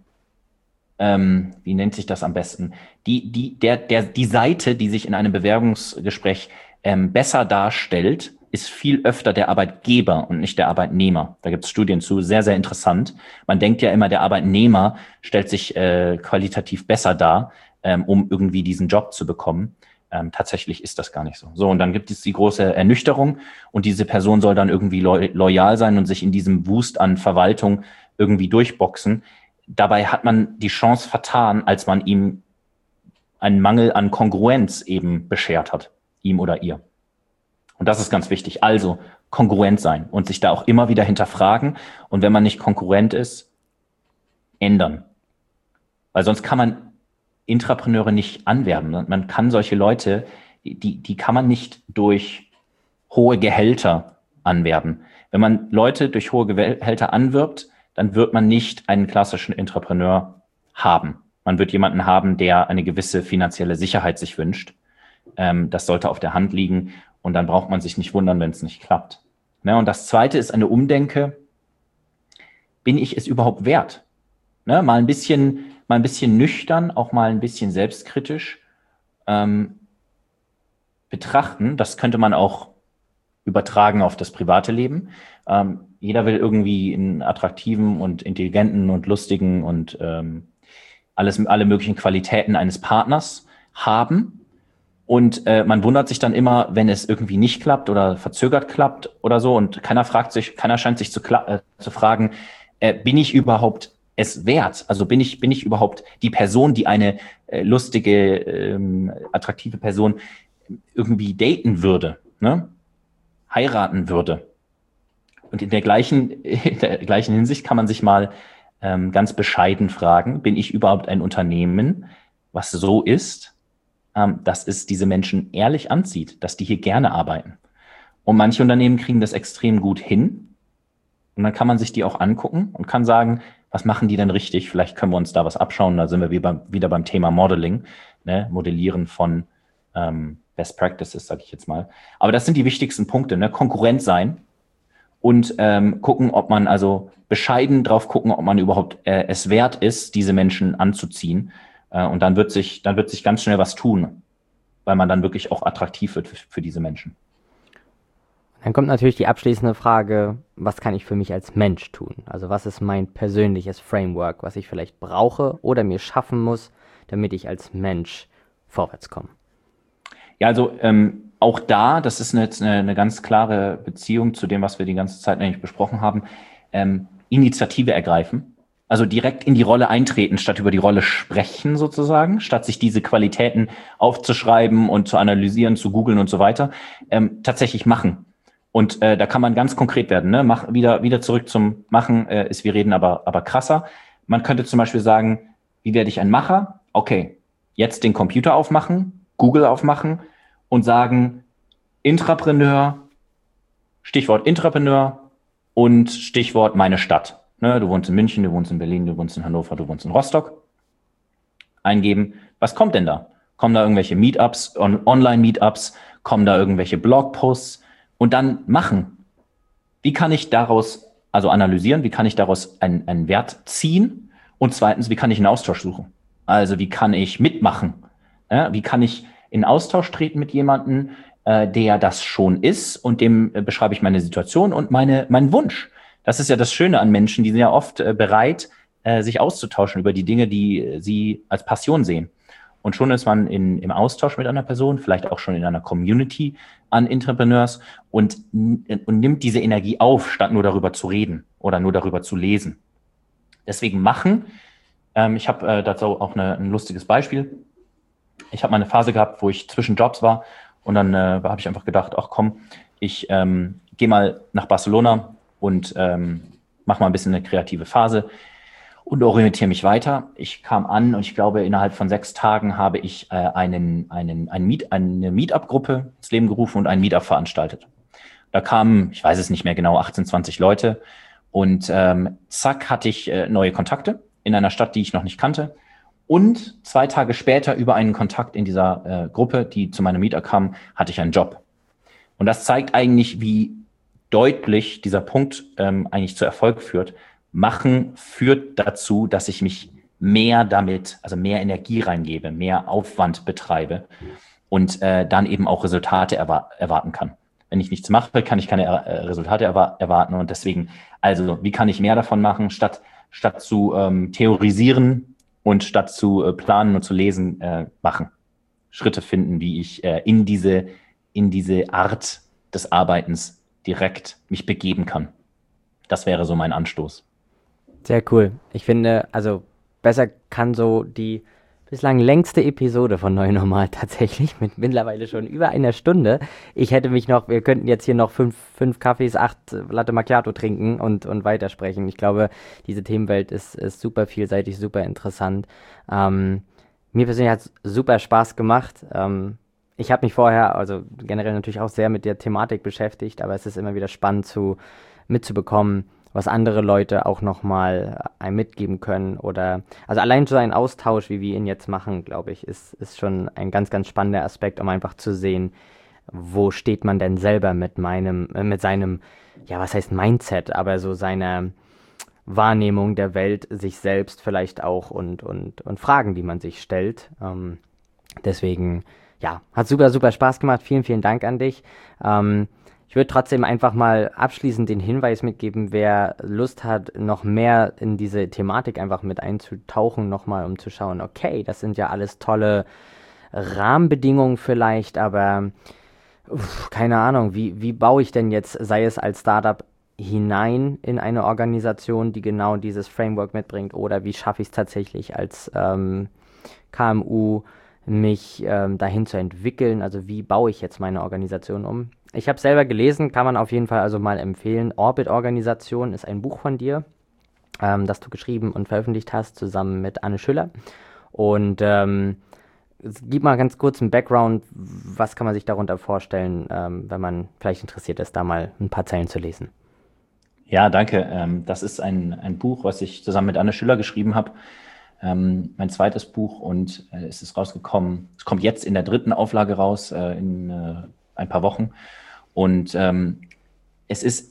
Speaker 1: Ähm, wie nennt sich das am besten? Die, die, der, der, die Seite, die sich in einem Bewerbungsgespräch ähm, besser darstellt, ist viel öfter der Arbeitgeber und nicht der Arbeitnehmer. Da gibt es Studien zu, sehr, sehr interessant. Man denkt ja immer, der Arbeitnehmer stellt sich äh, qualitativ besser dar, ähm, um irgendwie diesen Job zu bekommen. Ähm, tatsächlich ist das gar nicht so. So, und dann gibt es die große Ernüchterung, und diese Person soll dann irgendwie lo- loyal sein und sich in diesem Wust an Verwaltung irgendwie durchboxen. Dabei hat man die Chance vertan, als man ihm einen Mangel an Kongruenz eben beschert hat, ihm oder ihr. Und das ist ganz wichtig. Also kongruent sein und sich da auch immer wieder hinterfragen. Und wenn man nicht konkurrent ist, ändern. Weil sonst kann man Intrapreneure nicht anwerben. Man kann solche Leute, die, die kann man nicht durch hohe Gehälter anwerben. Wenn man Leute durch hohe Gehälter anwirbt, dann wird man nicht einen klassischen Intrapreneur haben. Man wird jemanden haben, der eine gewisse finanzielle Sicherheit sich wünscht. Ähm, das sollte auf der Hand liegen, und dann braucht man sich nicht wundern, wenn es nicht klappt. Ne? Und das Zweite ist eine Umdenke. Bin ich es überhaupt wert? Ne? Mal ein bisschen, mal ein bisschen nüchtern, auch mal ein bisschen selbstkritisch ähm, betrachten. Das könnte man auch übertragen auf das private Leben. Ähm, jeder will irgendwie einen attraktiven und intelligenten und lustigen und ähm, alles, alle möglichen Qualitäten eines Partners haben. Und äh, man wundert sich dann immer, wenn es irgendwie nicht klappt oder verzögert klappt oder so. Und keiner fragt sich, keiner scheint sich zu, äh, zu fragen, äh, bin ich überhaupt es wert? Also bin ich, bin ich überhaupt die Person, die eine äh, lustige, ähm, attraktive Person irgendwie daten würde, ne? Heiraten würde? Und in der gleichen, in der gleichen Hinsicht kann man sich mal ähm, ganz bescheiden fragen, bin ich überhaupt ein Unternehmen, was so ist, ähm, dass es diese Menschen ehrlich anzieht, dass die hier gerne arbeiten. Und manche Unternehmen kriegen das extrem gut hin. Und dann kann man sich die auch angucken und kann sagen, was machen die denn richtig? Vielleicht können wir uns da was abschauen. Da sind wir wieder beim, wieder beim Thema Modeling, ne? Modellieren von ähm, Best Practices, sage ich jetzt mal. Aber das sind die wichtigsten Punkte, ne? Konkurrent sein und ähm, gucken, ob man also bescheiden drauf gucken, ob man überhaupt äh, es wert ist, diese Menschen anzuziehen. Äh, und dann wird sich, dann wird sich ganz schnell was tun, weil man dann wirklich auch attraktiv wird für, für diese Menschen.
Speaker 2: Dann kommt natürlich die abschließende Frage, was kann ich für mich als Mensch tun? Also was ist mein persönliches Framework, was ich vielleicht brauche oder mir schaffen muss, damit ich als Mensch vorwärts komme?
Speaker 1: Ja, also ähm, auch da, das ist eine, eine, eine ganz klare Beziehung zu dem, was wir die ganze Zeit eigentlich besprochen haben, ähm, Initiative ergreifen. Also direkt in die Rolle eintreten, statt über die Rolle sprechen sozusagen, statt sich diese Qualitäten aufzuschreiben und zu analysieren, zu googeln und so weiter, ähm, tatsächlich machen. Und äh, da kann man ganz konkret werden. Ne? Mach, wieder, wieder zurück zum Machen, äh, ist wir reden aber, aber krasser. Man könnte zum Beispiel sagen, wie werde ich ein Macher? Okay, jetzt den Computer aufmachen, Google aufmachen und sagen, Intrapreneur, Stichwort Intrapreneur und Stichwort meine Stadt. Ne? Du wohnst in München, du wohnst in Berlin, du wohnst in Hannover, du wohnst in Rostock. Eingeben, was kommt denn da? Kommen da irgendwelche Meetups, on, Online-Meetups? Kommen da irgendwelche Blogposts? Und dann machen. Wie kann ich daraus, also analysieren, wie kann ich daraus einen, einen Wert ziehen? Und zweitens, wie kann ich einen Austausch suchen? Also wie kann ich mitmachen? Ja, wie kann ich in Austausch treten mit jemandem, äh, der das schon ist und dem äh, beschreibe ich meine Situation und meine, meinen Wunsch. Das ist ja das Schöne an Menschen, die sind ja oft äh, bereit, äh, sich auszutauschen über die Dinge, die äh, sie als Passion sehen. Und schon ist man in, im Austausch mit einer Person, vielleicht auch schon in einer Community an Entrepreneurs und, und nimmt diese Energie auf, statt nur darüber zu reden oder nur darüber zu lesen. Deswegen machen. Ähm, ich habe äh, dazu auch eine, ein lustiges Beispiel. Ich habe mal eine Phase gehabt, wo ich zwischen Jobs war und dann äh, habe ich einfach gedacht, ach komm, ich ähm, gehe mal nach Barcelona und ähm, mache mal ein bisschen eine kreative Phase und orientiere mich weiter. Ich kam an und ich glaube, innerhalb von sechs Tagen habe ich äh, einen, einen, einen Meet, eine Meetup-Gruppe ins Leben gerufen und ein Meetup veranstaltet. Da kamen, ich weiß es nicht mehr genau, achtzehn, zwanzig Leute und ähm, zack hatte ich äh, neue Kontakte in einer Stadt, die ich noch nicht kannte. Und zwei Tage später über einen Kontakt in dieser äh, Gruppe, die zu meinem Meetup kam, hatte ich einen Job. Und das zeigt eigentlich, wie deutlich dieser Punkt ähm, eigentlich zu Erfolg führt. Machen führt dazu, dass ich mich mehr damit, also mehr Energie reingebe, mehr Aufwand betreibe und äh, dann eben auch Resultate erwa- erwarten kann. Wenn ich nichts mache, kann ich keine äh, Resultate erwa- erwarten und deswegen, also wie kann ich mehr davon machen, statt, statt zu ähm, theorisieren und statt zu äh, planen und zu lesen, äh, machen. Schritte finden, wie ich äh, in diese, in diese Art des Arbeitens direkt mich begeben kann. Das wäre so mein Anstoß.
Speaker 2: Sehr cool. Ich finde, also besser kann so die bislang längste Episode von Neu Normal tatsächlich mit mittlerweile schon über einer Stunde. Ich hätte mich noch, wir könnten jetzt hier noch fünf, fünf Kaffees, acht Latte Macchiato trinken und, und weitersprechen. Ich glaube, diese Themenwelt ist, ist super vielseitig, super interessant. Ähm, mir persönlich hat es super Spaß gemacht. Ähm, ich habe mich vorher, also generell natürlich auch sehr mit der Thematik beschäftigt, aber es ist immer wieder spannend zu mitzubekommen, was andere Leute auch nochmal einem mitgeben können oder, also allein so ein Austausch, wie wir ihn jetzt machen, glaube ich, ist, ist schon ein ganz, ganz spannender Aspekt, um einfach zu sehen, wo steht man denn selber mit meinem, äh, mit seinem, ja, was heißt Mindset, aber so seiner Wahrnehmung der Welt, sich selbst vielleicht auch und, und, und Fragen, die man sich stellt. Ähm, deswegen, ja, hat super, super Spaß gemacht. Vielen, vielen Dank an dich. Ähm, Ich würde trotzdem einfach mal abschließend den Hinweis mitgeben, wer Lust hat, noch mehr in diese Thematik einfach mit einzutauchen, nochmal um zu schauen, okay, das sind ja alles tolle Rahmenbedingungen vielleicht, aber uff, keine Ahnung, wie, wie baue ich denn jetzt, sei es als Startup hinein in eine Organisation, die genau dieses Framework mitbringt, oder wie schaffe ich es tatsächlich als ähm, K M U, mich ähm, dahin zu entwickeln, also wie baue ich jetzt meine Organisation um. Ich habe selber gelesen, kann man auf jeden Fall also mal empfehlen. Orbit-Organisation ist ein Buch von dir, ähm, das du geschrieben und veröffentlicht hast, zusammen mit Anne Schüller. Und ähm, gib mal ganz kurz einen Background, was kann man sich darunter vorstellen, ähm, wenn man vielleicht interessiert ist, da mal ein paar Zeilen zu lesen.
Speaker 1: Ja, danke. Ähm, das ist ein, ein Buch, was ich zusammen mit Anne Schüller geschrieben habe. Ähm, mein zweites Buch, und äh, es ist rausgekommen, es kommt jetzt in der dritten Auflage raus, äh, in äh, ein paar Wochen. Und ähm, es ist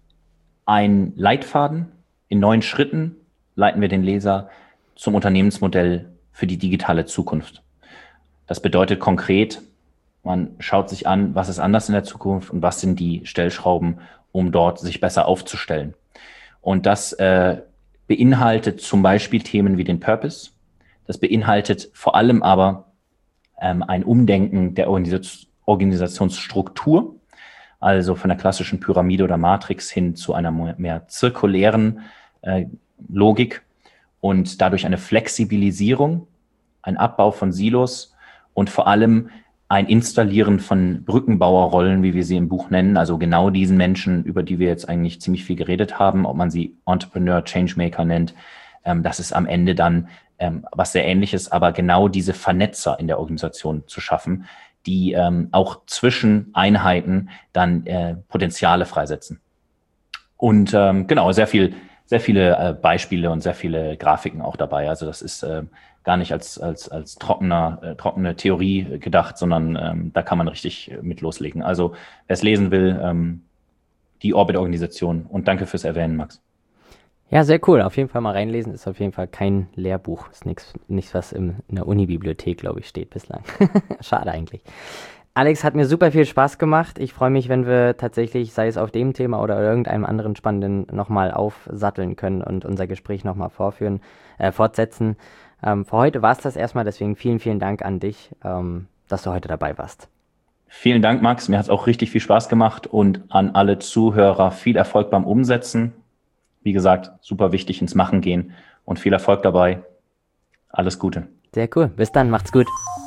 Speaker 1: ein Leitfaden. In neun Schritten leiten wir den Leser zum Unternehmensmodell für die digitale Zukunft. Das bedeutet konkret, man schaut sich an, was ist anders in der Zukunft und was sind die Stellschrauben, um dort sich besser aufzustellen. Und das äh, beinhaltet zum Beispiel Themen wie den Purpose. Das beinhaltet vor allem aber ähm, ein Umdenken der Organisation, Organisationsstruktur, also von der klassischen Pyramide oder Matrix hin zu einer mehr zirkulären äh, Logik und dadurch eine Flexibilisierung, ein Abbau von Silos und vor allem ein Installieren von Brückenbauerrollen, wie wir sie im Buch nennen, also genau diesen Menschen, über die wir jetzt eigentlich ziemlich viel geredet haben, ob man sie Entrepreneur, Changemaker nennt, ähm, das ist am Ende dann ähm, was sehr Ähnliches, aber genau diese Vernetzer in der Organisation zu schaffen, die ähm, auch zwischen Einheiten dann äh, Potenziale freisetzen. Und ähm, genau, sehr viel, sehr viele äh, Beispiele und sehr viele Grafiken auch dabei. Also das ist äh, gar nicht als, als, als trockener, äh, trockene Theorie gedacht, sondern ähm, da kann man richtig mit loslegen. Also wer es lesen will, ähm, die Orbit-Organisation. Und danke fürs Erwähnen, Max.
Speaker 2: Ja, sehr cool. Auf jeden Fall mal reinlesen. Ist auf jeden Fall kein Lehrbuch. Ist nichts, nichts was im, in der Uni-Bibliothek, glaube ich, steht bislang. Schade eigentlich. Alex, hat mir super viel Spaß gemacht. Ich freue mich, wenn wir tatsächlich, sei es auf dem Thema oder irgendeinem anderen spannenden, nochmal aufsatteln können und unser Gespräch nochmal vorführen, äh, fortsetzen. Ähm, für heute war es das erstmal, deswegen vielen, vielen Dank an dich, ähm, dass du heute dabei warst.
Speaker 1: Vielen Dank, Max. Mir hat es auch richtig viel Spaß gemacht und an alle Zuhörer viel Erfolg beim Umsetzen. Wie gesagt, super wichtig ins Machen gehen und viel Erfolg dabei. Alles Gute.
Speaker 2: Sehr cool. Bis dann. Macht's gut.